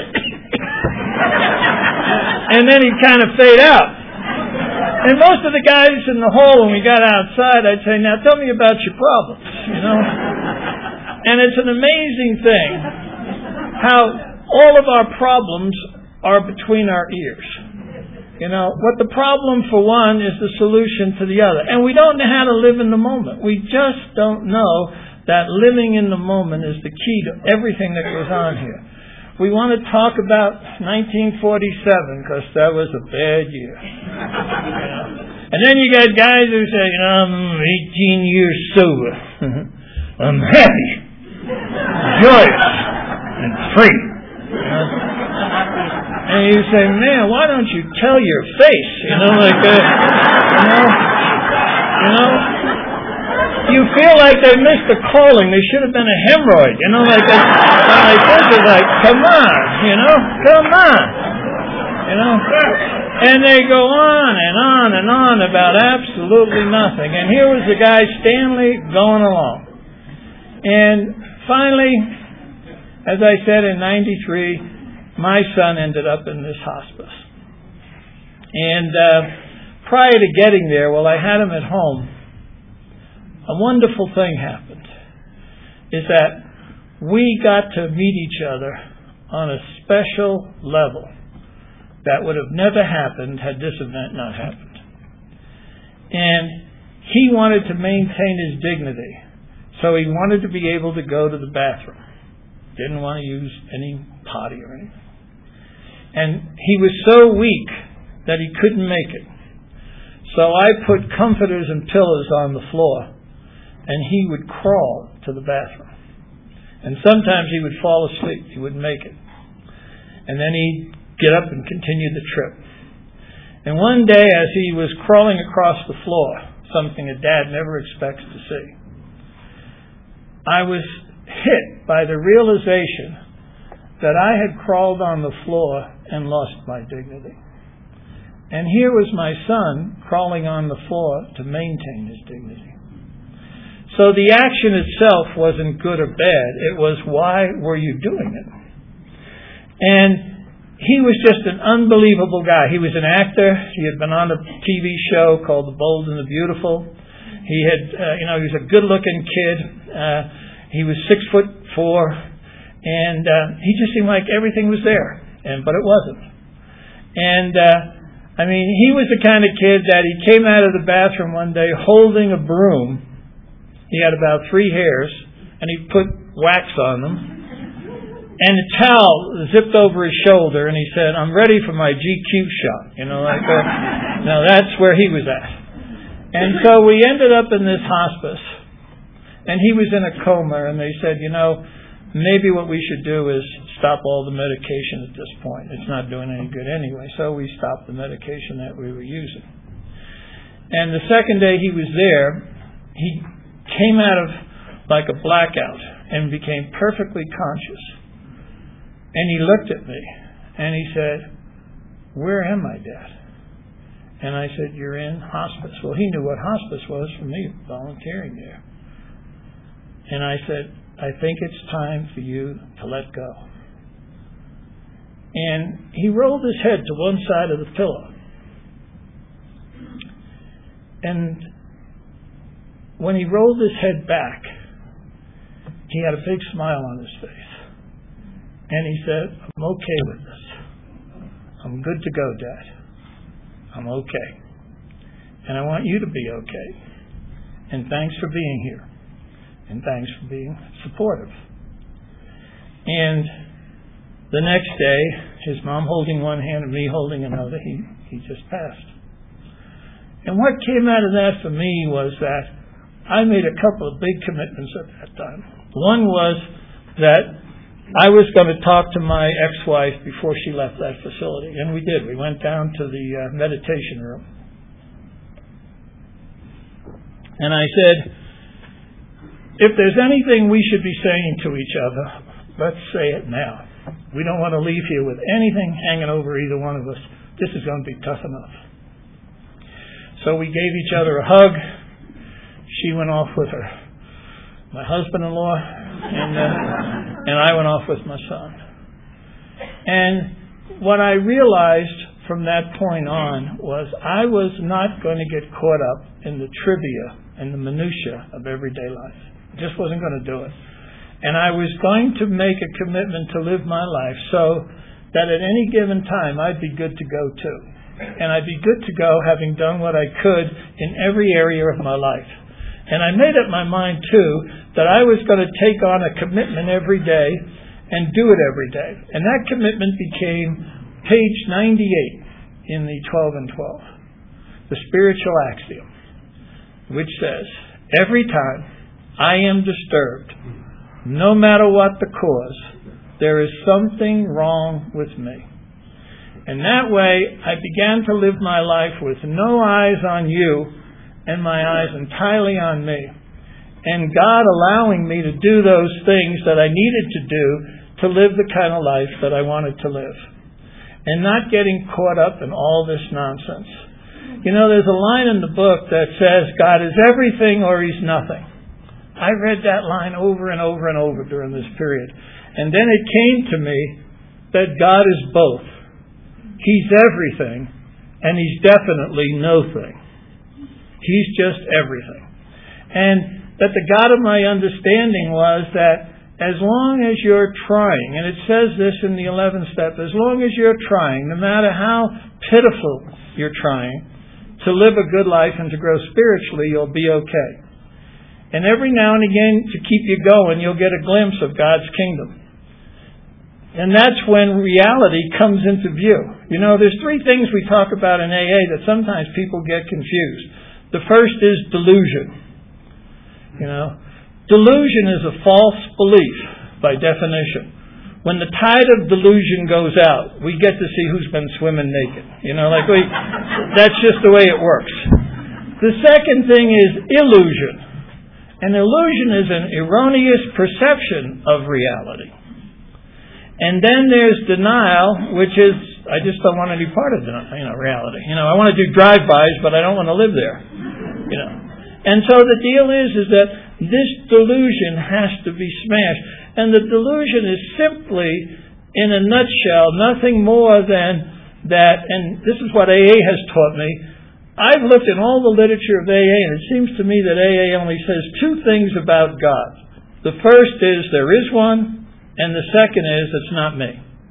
And then he'd kind of fade out. And most of the guys in the hall, when we got outside, I'd say, now tell me about your problems, you know. And it's an amazing thing how all of our problems are between our ears. You know, what the problem for one is the solution to the other. And we don't know how to live in the moment. We just don't know that living in the moment is the key to everything that goes on here. We want to talk about nineteen forty-seven because that was a bad year. You know? And then you got guys who say, you know, I'm eighteen years sober. I'm happy, joyous, and free. You know? And you say, man, why don't you tell your face? You know, like, uh, you know, you know, you feel like they missed a calling. They should have been a hemorrhoid. You know, like, a, like this is like, come on, you know, come on, you know. And they go on and on and on about absolutely nothing. And here was the guy Stanley going along. And finally, as I said, in ninety-three, my son ended up in this hospice. And uh, prior to getting there, while I had him at home, a wonderful thing happened. Is that we got to meet each other on a special level that would have never happened had this event not happened. And he wanted to maintain his dignity. So he wanted to be able to go to the bathroom. Didn't want to use any potty or anything. And he was so weak that he couldn't make it. So I put comforters and pillows on the floor, and he would crawl to the bathroom. And sometimes he would fall asleep. He wouldn't make it. And then he'd get up and continue the trip. And one day, as he was crawling across the floor, something a dad never expects to see, I was hit by the realization that I had crawled on the floor and lost my dignity. And here was my son crawling on the floor to maintain his dignity. So the action itself wasn't good or bad. It was, why were you doing it? And he was just an unbelievable guy. He was an actor. He had been on a T V show called The Bold and the Beautiful. He had, uh, you know, he was a good-looking kid. Uh, he was six foot four, and uh, he just seemed like everything was there, and but it wasn't. And uh, I mean, he was the kind of kid that he came out of the bathroom one day holding a broom. He had about three hairs, and he put wax on them, and a towel zipped over his shoulder, and he said, I'm ready for my G Q shot. You know, like that. Now that's where he was at. And so we ended up in this hospice, and he was in a coma, and they said, you know, maybe what we should do is stop all the medication at this point. It's not doing any good anyway. So we stopped the medication that we were using. And the second day he was there, he came out of like a blackout and became perfectly conscious. And he looked at me and he said, where am I, Dad? And I said, you're in hospice. Well, he knew what hospice was from me volunteering there. And I said, I think it's time for you to let go. And he rolled his head to one side of the pillow. And when he rolled his head back, he had a big smile on his face. And he said, I'm okay with this. I'm good to go, Dad. I'm okay. And I want you to be okay. And thanks for being here. And thanks for being supportive. And the next day, his mom holding one hand and me holding another, he, he just passed. And what came out of that for me was that I made a couple of big commitments at that time. One was that I was going to talk to my ex-wife before she left that facility. And we did. We went down to the uh, meditation room. And I said, if there's anything we should be saying to each other, let's say it now. We don't want to leave here with anything hanging over either one of us. This is going to be tough enough. So we gave each other a hug. She went off with her my husband-in-law, and uh, and I went off with my son. And what I realized from that point on was I was not going to get caught up in the trivia and the minutia of everyday life. I just wasn't going to do it. And I was going to make a commitment to live my life so that at any given time I'd be good to go too. And I'd be good to go having done what I could in every area of my life. And I made up my mind too that I was going to take on a commitment every day and do it every day. And that commitment became page ninety-eight in the twelve and twelve. The spiritual axiom, which says, every time I am disturbed, no matter what the cause, there is something wrong with me. And that way, I began to live my life with no eyes on you and my eyes entirely on me. And God allowing me to do those things that I needed to do to live the kind of life that I wanted to live. And not getting caught up in all this nonsense. You know, there's a line in the book that says, God is everything or He's nothing. I read that line over and over and over during this period. And then it came to me that God is both. He's everything, and He's definitely no thing. He's just everything. And that the God of my understanding was that as long as you're trying, and it says this in the eleventh step, as long as you're trying, no matter how pitiful you're trying, to live a good life and to grow spiritually, you'll be okay. And every now and again, to keep you going, you'll get a glimpse of God's kingdom. And that's when reality comes into view. You know, there's three things we talk about in A A that sometimes people get confused. The first is delusion. You know, delusion is a false belief by definition. When the tide of delusion goes out, we get to see who's been swimming naked. You know, like we, that's just the way it works. The second thing is illusion. An illusion is an erroneous perception of reality. And then there's denial, which is, I just don't want any part of the, you know, reality. You know, I want to do drive-bys, but I don't want to live there. You know. And so the deal is, is that this delusion has to be smashed. And the delusion is simply, in a nutshell, nothing more than that, and this is what A A has taught me. I've looked in all the literature of A A, and it seems to me that A A only says two things about God. The first is there is one, and the second is, it's not me.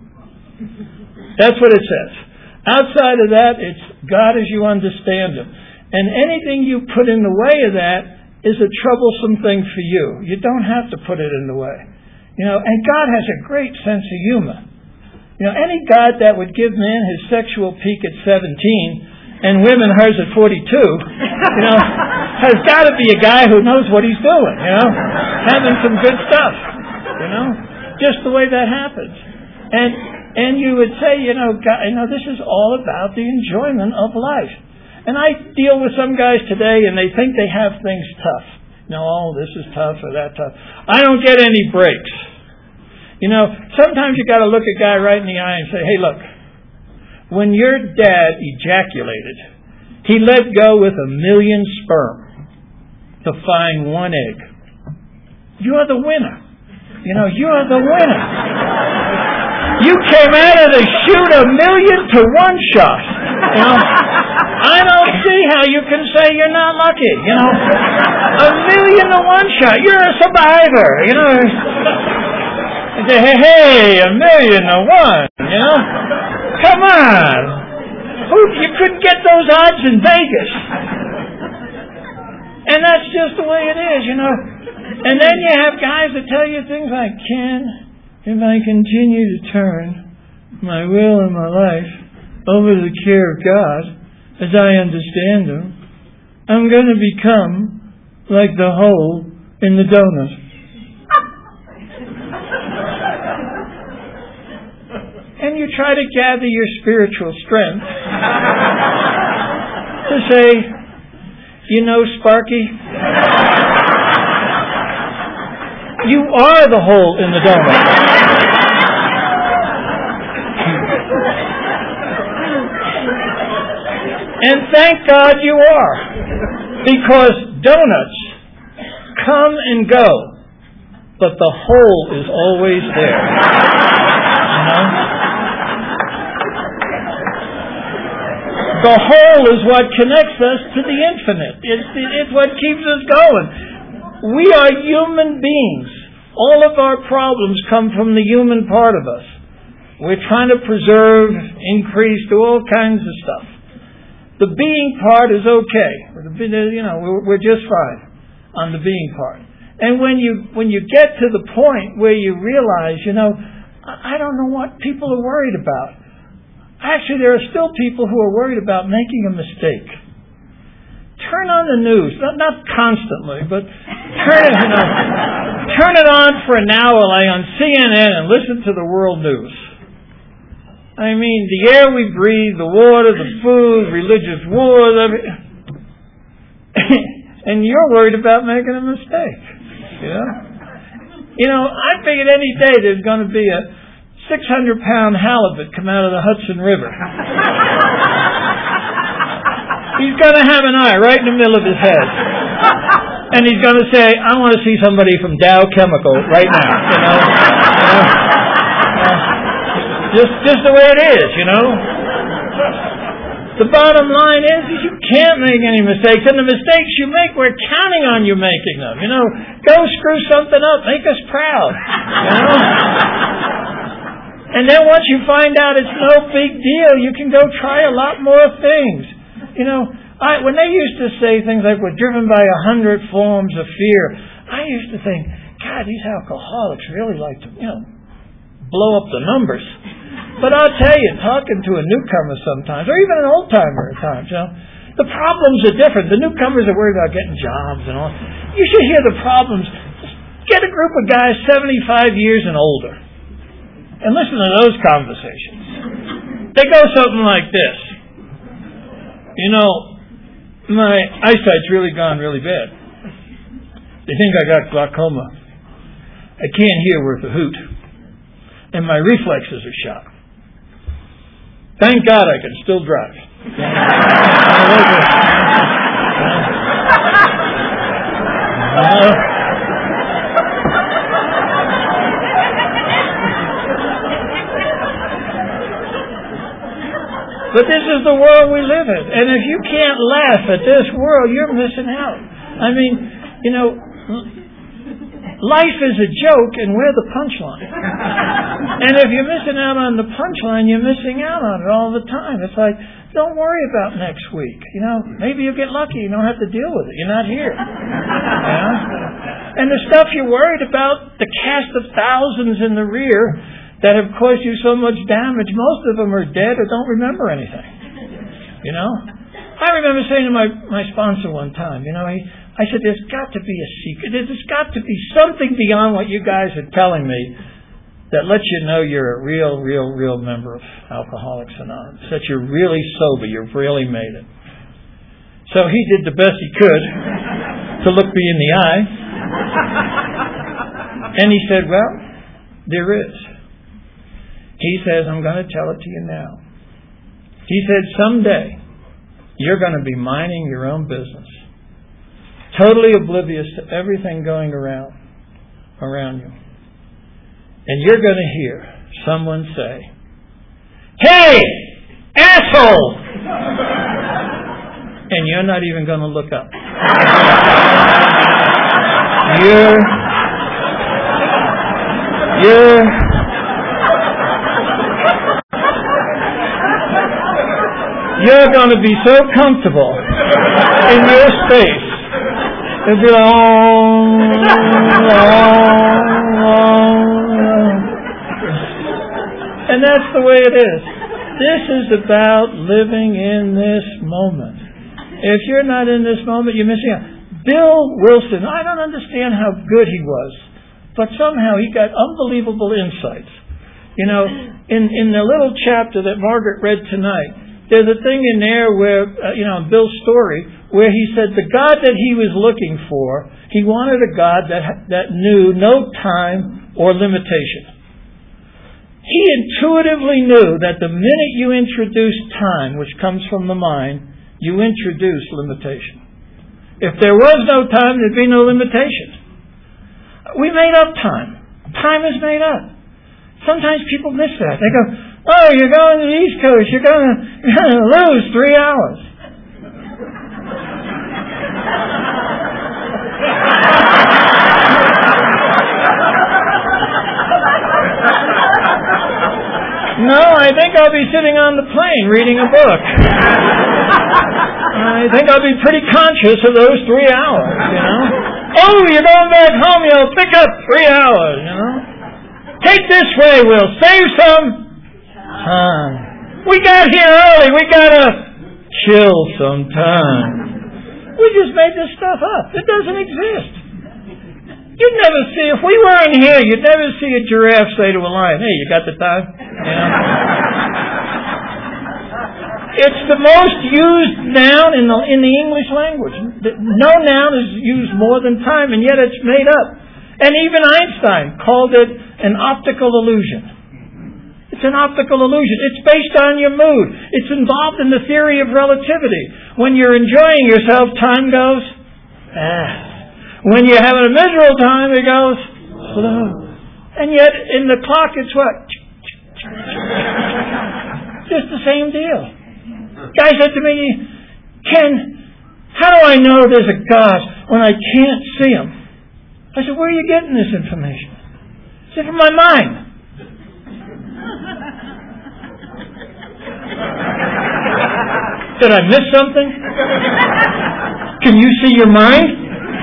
That's what it says. Outside of that, it's God as you understand Him. And anything you put in the way of that is a troublesome thing for you. You don't have to put it in the way. You know, and God has a great sense of humor. You know, any God that would give man his sexual peak at seventeen and women hers at forty-two, you know, has got to be a guy who knows what he's doing, you know, having some good stuff, you know. Just the way that happens. And and you would say, you know, God, you know, this is all about the enjoyment of life. And I deal with some guys today and they think they have things tough. You know, oh, this is tough or that tough. I don't get any breaks. You know, sometimes you got to look a guy right in the eye and say, hey, look, when your dad ejaculated, he let go with a million sperm to find one egg. You are the winner. You know, you are the winner. You came out of the chute a million to one shot. You know, I don't see how you can say you're not lucky. You know, a million to one shot. You're a survivor. You know, you say, hey, hey, a million to one. You know, come on. Who, you couldn't get those odds in Vegas. And that's just the way it is. You know. And then you have guys that tell you things like, Ken, if I continue to turn my will and my life over to the care of God, as I understand Him, I'm going to become like the hole in the donut. And you try to gather your spiritual strength to say, you know, Sparky, you are the hole in the donut. And thank God you are. Because donuts come and go, but the hole is always there. You know? The hole is what connects us to the infinite. It's, it's what keeps us going. We are human beings. All of our problems come from the human part of us. We're trying to preserve, increase, do all kinds of stuff. The being part is okay. You know, we're just fine on the being part. And when you when you get to the point where you realize, you know, I don't know what people are worried about. Actually, there are still people who are worried about making a mistake. Turn on the news, not, not constantly, but turn it, you know, turn it on for an hour like on C N N and listen to the world news. I mean, the air we breathe, the water, the food, religious wars, everything. And you're worried about making a mistake. You know? You know, I figured any day there's going to be a six hundred pound halibut come out of the Hudson River. He's going to have an eye right in the middle of his head. And he's going to say, I want to see somebody from Dow Chemical right now. You know? You know? Uh, just, just the way it is, you know? The bottom line is, is you can't make any mistakes. And the mistakes you make, we're counting on you making them. You know, go screw something up. Make us proud. You know? And then once you find out it's no big deal, you can go try a lot more things. You know, I, when they used to say things like, we're driven by a hundred forms of fear, I used to think, God, these alcoholics really like to, you know, blow up the numbers. But I'll tell you, talking to a newcomer sometimes, or even an old-timer at times, you know, the problems are different. The newcomers are worried about getting jobs and all. You should hear the problems. Just get a group of guys seventy-five years and older and listen to those conversations. They go something like this. You know, my eyesight's really gone really bad. They think I got glaucoma. I can't hear worth a hoot. And my reflexes are shot. Thank God I can still drive. uh, But this is the world we live in. And if you can't laugh at this world, you're missing out. I mean, you know, life is a joke and we're the punchline. And if you're missing out on the punchline, you're missing out on it all the time. It's like, don't worry about next week. You know, maybe you'll get lucky. You don't have to deal with it. You're not here. You know? And the stuff you're worried about, the cast of thousands in the rear that have caused you so much damage, most of them are dead or don't remember anything. You know? I remember saying to my, my sponsor one time, you know, he, I said, there's got to be a secret. There's got to be something beyond what you guys are telling me that lets you know you're a real, real, real member of Alcoholics Anonymous, that you're really sober, you've really made it. So he did the best he could to look me in the eye. And he said, well, there is. He says, I'm going to tell it to you now. He said, someday you're going to be minding your own business, totally oblivious to everything going around around you. And you're going to hear someone say, "Hey, asshole!" And you're not even going to look up. You're, you're, you're going to be so comfortable in your space. It'll be like, oh, oh, oh. And that's the way it is. This is about living in this moment. If you're not in this moment, you're missing out. Bill Wilson, I don't understand how good he was, but somehow he got unbelievable insights. You know, in, in the little chapter that Margaret read tonight, there's a thing in there where, uh, you know, Bill's story, where he said the God that he was looking for, he wanted a God that that knew no time or limitation. He intuitively knew that the minute you introduce time, which comes from the mind, you introduce limitation. If there was no time, there'd be no limitation. We made up time. Time is made up. Sometimes people miss that. They go, "Oh, you're going to the East Coast. You're going to, you're going to lose three hours." No, I think I'll be sitting on the plane reading a book. I think I'll be pretty conscious of those three hours, you know. "Oh, you're going back home, you'll pick up three hours, you know. Take this way, we'll save some time. We got here early, we gotta kill some time." We just made this stuff up. It doesn't exist. You'd never see, if we weren't here, you'd never see a giraffe say to a lion, "Hey, you got the time?" You know? It's the most used noun in the in the English language. No noun is used more than time, and yet it's made up. And even Einstein called it an optical illusion. It's an optical illusion. It's based on your mood. It's involved in the theory of relativity. When you're enjoying yourself, time goes fast. When you're having a miserable time, it goes slow. And yet, in the clock, it's what? Just the same deal. Guy said to me, "Ken, how do I know there's a God when I can't see him?" I said, "Where are you getting this information?" He said, "From my mind." Did I miss something? Can you see your mind?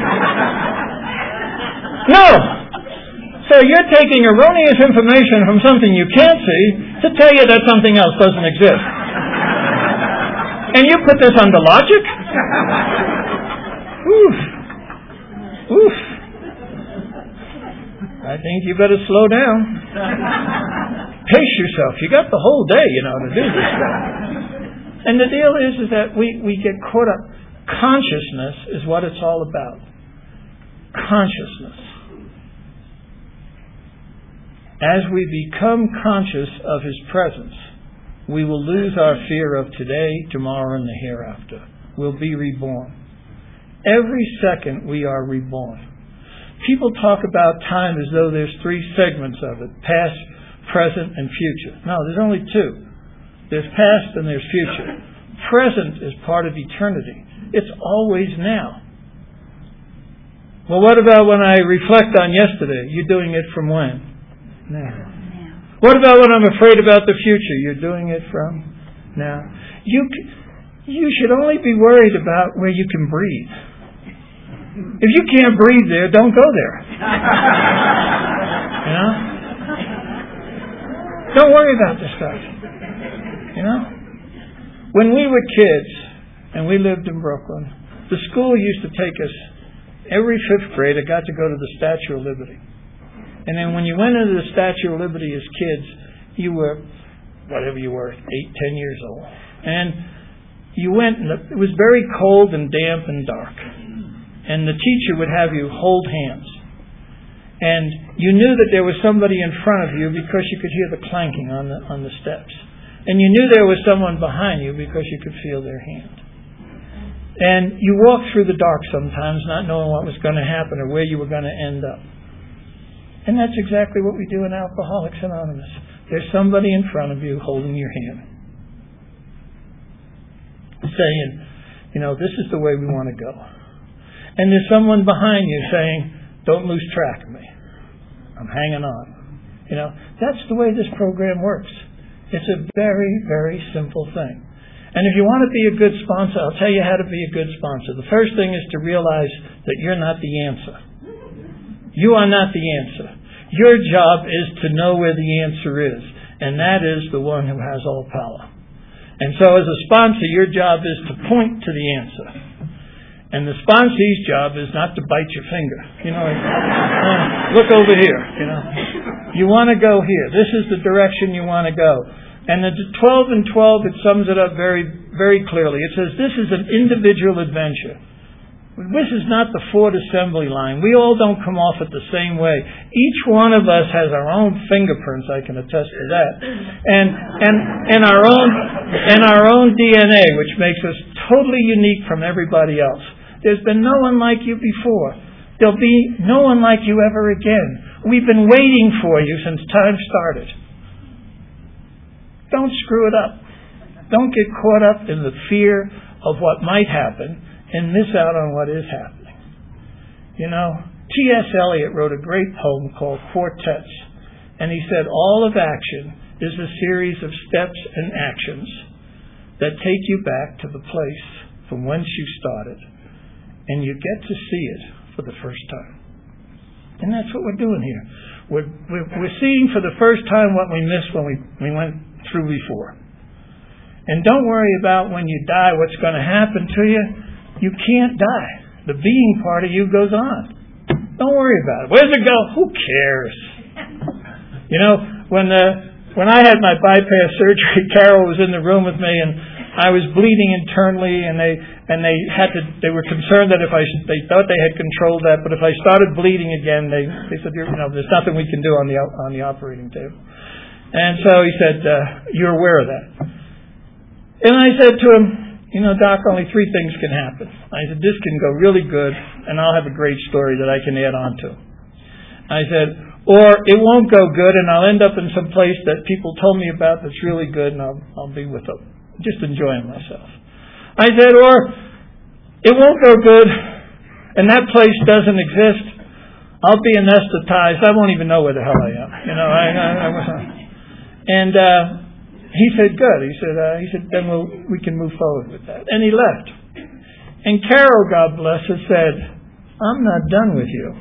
No. So you're taking erroneous information from something you can't see to tell you that something else doesn't exist. And you put this under logic? Oof. Oof. I think you better slow down. Pace yourself. You got the whole day, you know, to do this stuff. And the deal is, is that we, we get caught up. Consciousness is what it's all about. Consciousness. As we become conscious of His presence, we will lose our fear of today, tomorrow, and the hereafter. We'll be reborn. Every second we are reborn. People talk about time as though there's three segments of it: past, present, and future. No, there's only two. There's past and there's future. Present is part of eternity. It's always now. Well, what about when I reflect on yesterday? You're doing it from when? Now. What about when I'm afraid about the future? You're doing it from now. You you should only be worried about where you can breathe. If you can't breathe there, don't go there. You know? Don't worry about this stuff. You know? When we were kids and we lived in Brooklyn, the school used to take us, every fifth grade, I got to go to the Statue of Liberty. And then when you went into the Statue of Liberty as kids, you were, whatever you were, eight, ten years old. And you went, and it was very cold and damp and dark. And the teacher would have you hold hands. And you knew that there was somebody in front of you because you could hear the clanking on the on the steps. And you knew there was someone behind you because you could feel their hand. And you walked through the dark sometimes not knowing what was going to happen or where you were going to end up. And that's exactly what we do in Alcoholics Anonymous. There's somebody in front of you holding your hand, saying, you know, this is the way we want to go. And there's someone behind you saying, don't lose track of me. I'm hanging on. You know, that's the way this program works. It's a very, very simple thing. And if you want to be a good sponsor, I'll tell you how to be a good sponsor. The first thing is to realize that you're not the answer. You are not the answer. Your job is to know where the answer is, and that is the one who has all power. And so as a sponsor, your job is to point to the answer. And the sponsee's job is not to bite your finger. You know, like, oh, look over here, you know. You want to go here. This is the direction you want to go. And the twelve and twelve, it sums it up very, very clearly. It says this is an individual adventure. This is not the Ford assembly line. We all don't come off it the same way. Each one of us has our own fingerprints. I can attest to that, and and and our own and our own D N A, which makes us totally unique from everybody else. There's been no one like you before. There'll be no one like you ever again. We've been waiting for you since time started. Don't screw it up. Don't get caught up in the fear of what might happen and miss out on what is happening. You know, T S Eliot wrote a great poem called Quartets, and he said, all of action is a series of steps and actions that take you back to the place from whence you started, and you get to see it for the first time. And that's what we're doing here. We're, we're, we're seeing for the first time what we missed when we, we went through before. And don't worry about when you die what's going to happen to you. You can't die. The being part of you goes on. Don't worry about it. Where's it go? Who cares? You know, when uh, when I had my bypass surgery, Carol was in the room with me, and I was bleeding internally, and they and they had to. They were concerned that if I they thought they had controlled that, but if I started bleeding again, they they said, you know, there's nothing we can do on the on the operating table. And so he said, uh, you're aware of that. And I said to him, you know, Doc, only three things can happen. I said, this can go really good, and I'll have a great story that I can add on to. I said, or it won't go good, and I'll end up in some place that people told me about that's really good, and I'll, I'll be with them, just enjoying myself. I said, or it won't go good, and that place doesn't exist. I'll be anesthetized. I won't even know where the hell I am. You know, I, I, I and uh, he said, good. He said, uh, he said, then we'll, we can move forward with that. And he left. And Carol, God bless her, said, I'm not done with you.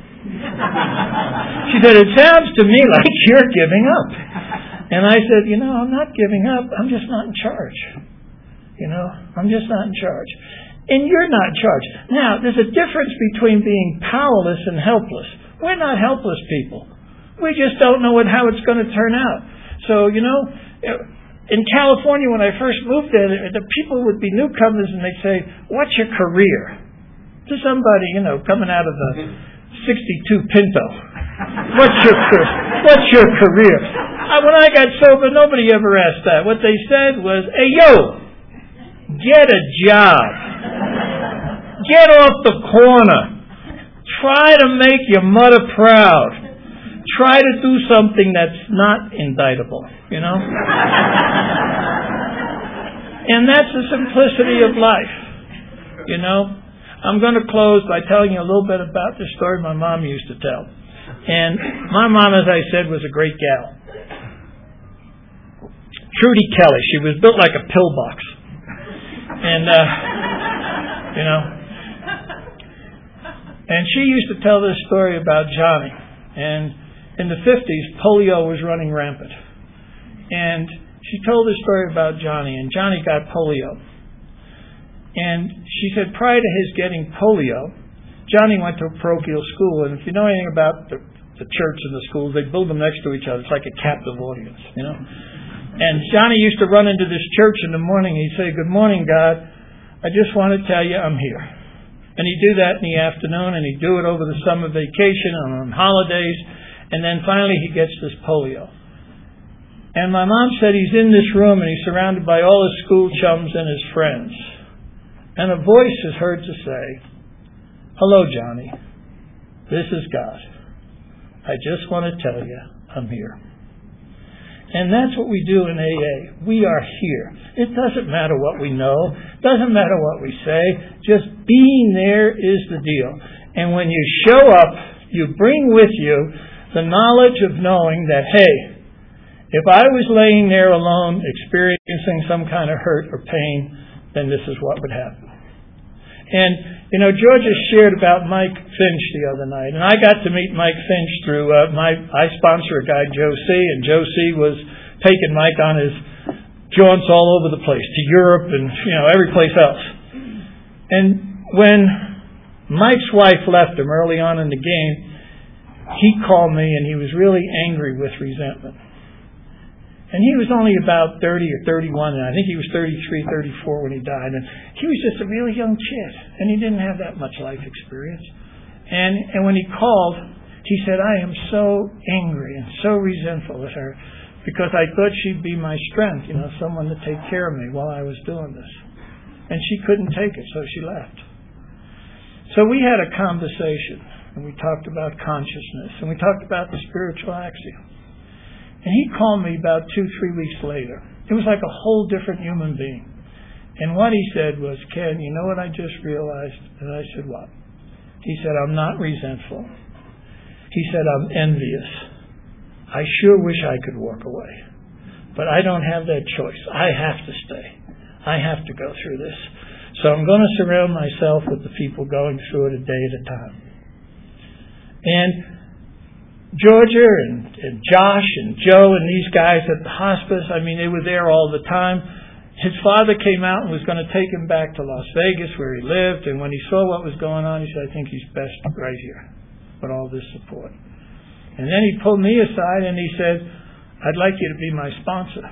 She said, it sounds to me like you're giving up. And I said, you know, I'm not giving up. I'm just not in charge. You know, I'm just not in charge. And you're not in charge. Now, there's a difference between being powerless and helpless. We're not helpless people. We just don't know what, how it's going to turn out. So, you know, in California, when I first moved there, the people would be newcomers and they'd say, what's your career? To somebody, you know, coming out of the sixty-two Pinto. What's your, what's your career? When I got sober, nobody ever asked that. What they said was, hey, yo, get a job. Get off the corner. Try to make your mother proud. Try to do something that's not indictable, you know? And that's the simplicity of life, you know? I'm going to close by telling you a little bit about the story my mom used to tell. And my mom, as I said, was a great gal. Trudy Kelly. She was built like a pillbox. And, uh, you know, and she used to tell this story about Johnny. And in the fifties, polio was running rampant. And she told this story about Johnny, and Johnny got polio. And she said prior to his getting polio, Johnny went to a parochial school, and if you know anything about the, the church and the schools, they build them next to each other. It's like a captive audience, you know. And Johnny used to run into this church in the morning. He'd say, good morning, God. I just want to tell you I'm here. And he'd do that in the afternoon, and he'd do it over the summer vacation and on holidays. And then finally he gets this polio. And my mom said he's in this room and he's surrounded by all his school chums and his friends. And a voice is heard to say, "Hello, Johnny. This is God. I just want to tell you, I'm here." And that's what we do in A A. We are here. It doesn't matter what we know. It doesn't matter what we say. Just being there is the deal. And when you show up, you bring with you the knowledge of knowing that, hey, if I was laying there alone experiencing some kind of hurt or pain, then this is what would happen. And, you know, Georgia shared about Mike Finch the other night. And I got to meet Mike Finch through uh, my, I sponsor a guy, Joe C. And Joe C. was taking Mike on his jaunts all over the place, to Europe and, you know, every place else. And when Mike's wife left him early on in the game, he called me and he was really angry with resentment. And he was only about thirty or thirty-one, and I think he was thirty-three, thirty-four when he died. And he was just a really young kid, and he didn't have that much life experience. And and when he called, he said, "I am so angry and so resentful with her because I thought she'd be my strength, you know, someone to take care of me while I was doing this." And she couldn't take it, so she left. So we had a conversation, and we talked about consciousness, and we talked about the spiritual axiom. And he called me about two, three weeks later. It was like a whole different human being. And what he said was, "Ken, you know what I just realized?" And I said, "What?" He said, "I'm not resentful." He said, "I'm envious. I sure wish I could walk away. But I don't have that choice. I have to stay. I have to go through this. So I'm going to surround myself with the people going through it a day at a time." And Georgia and, and Josh and Joe and these guys at the hospice, I mean, they were there all the time. His father came out and was going to take him back to Las Vegas where he lived. And when he saw what was going on, he said, "I think he's best right here with all this support." And then he pulled me aside and he said, "I'd like you to be my sponsor."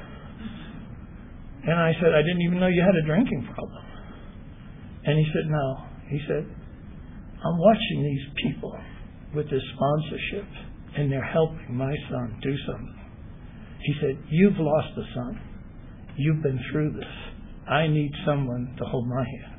And I said, "I didn't even know you had a drinking problem." And he said, "No." He said, "I'm watching these people with this sponsorship, and they're helping my son do something." He said, "You've lost a son. You've been through this. I need someone to hold my hand."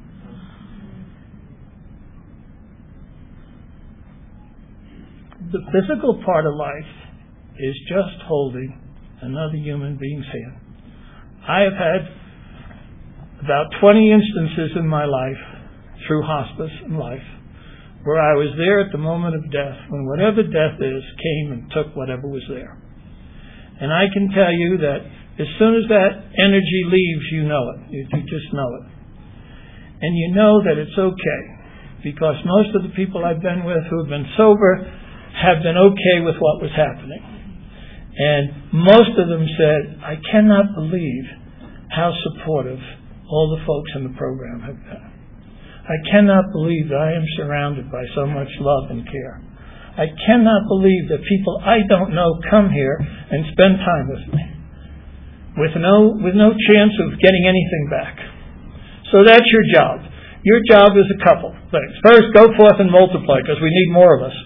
The physical part of life is just holding another human being's hand. I have had about twenty instances in my life through hospice and life where I was there at the moment of death, when whatever death is came and took whatever was there. And I can tell you that as soon as that energy leaves, you know it. You, you just know it. And you know that it's okay, because most of the people I've been with who have been sober have been okay with what was happening. And most of them said, "I cannot believe how supportive all the folks in the program have been. I cannot believe that I am surrounded by so much love and care. I cannot believe that people I don't know come here and spend time with me with no with no chance of getting anything back." So that's your job. Your job is a couple things. First, go forth and multiply, because we need more of us.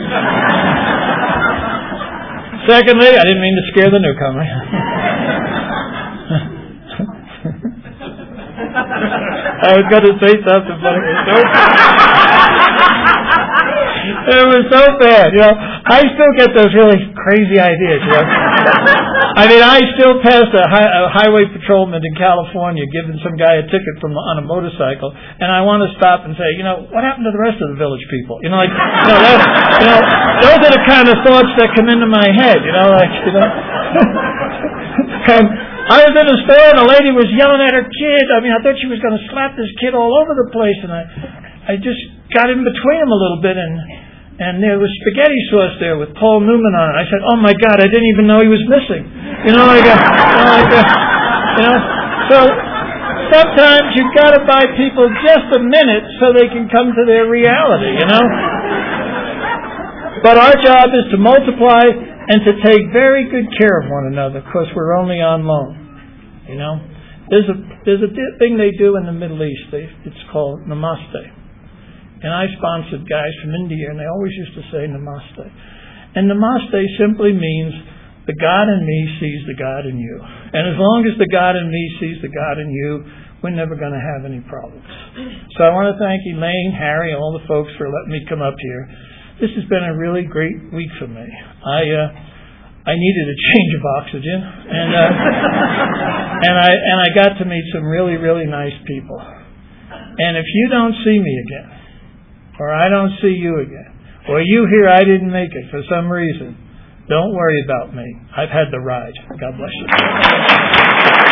Secondly, I didn't mean to scare the newcomer. I was going to say something, but it was so it was so bad. You know, I still get those really crazy ideas. You know, I mean, I still passed a, high, a highway patrolman in California giving some guy a ticket from on a motorcycle, and I want to stop and say, you know, what happened to the rest of the village people? You know, like, you know, that, you know, those are the kind of thoughts that come into my head. You know, like, you know. And I was in a store and a lady was yelling at her kid. I mean, I thought she was going to slap this kid all over the place, and I, I just got in between them a little bit, and and there was spaghetti sauce there with Paul Newman on it. I said, "Oh my God, I didn't even know he was missing." You know, like, a, you know, like a, you know. So sometimes you've got to buy people just a minute so they can come to their reality. You know. But our job is to multiply and to take very good care of one another, because we're only on loan. You know, there's a there's a thing they do in the Middle East. They, it's called Namaste. And I sponsored guys from India, and they always used to say Namaste. And Namaste simply means the God in me sees the God in you. And as long as the God in me sees the God in you, we're never going to have any problems. So I want to thank Elaine, Harry, all the folks for letting me come up here. This has been a really great week for me. I uh, I needed a change of oxygen, and uh, and I and I got to meet some really really nice people. And if you don't see me again, or I don't see you again, or you hear I didn't make it for some reason, don't worry about me. I've had the ride. God bless you.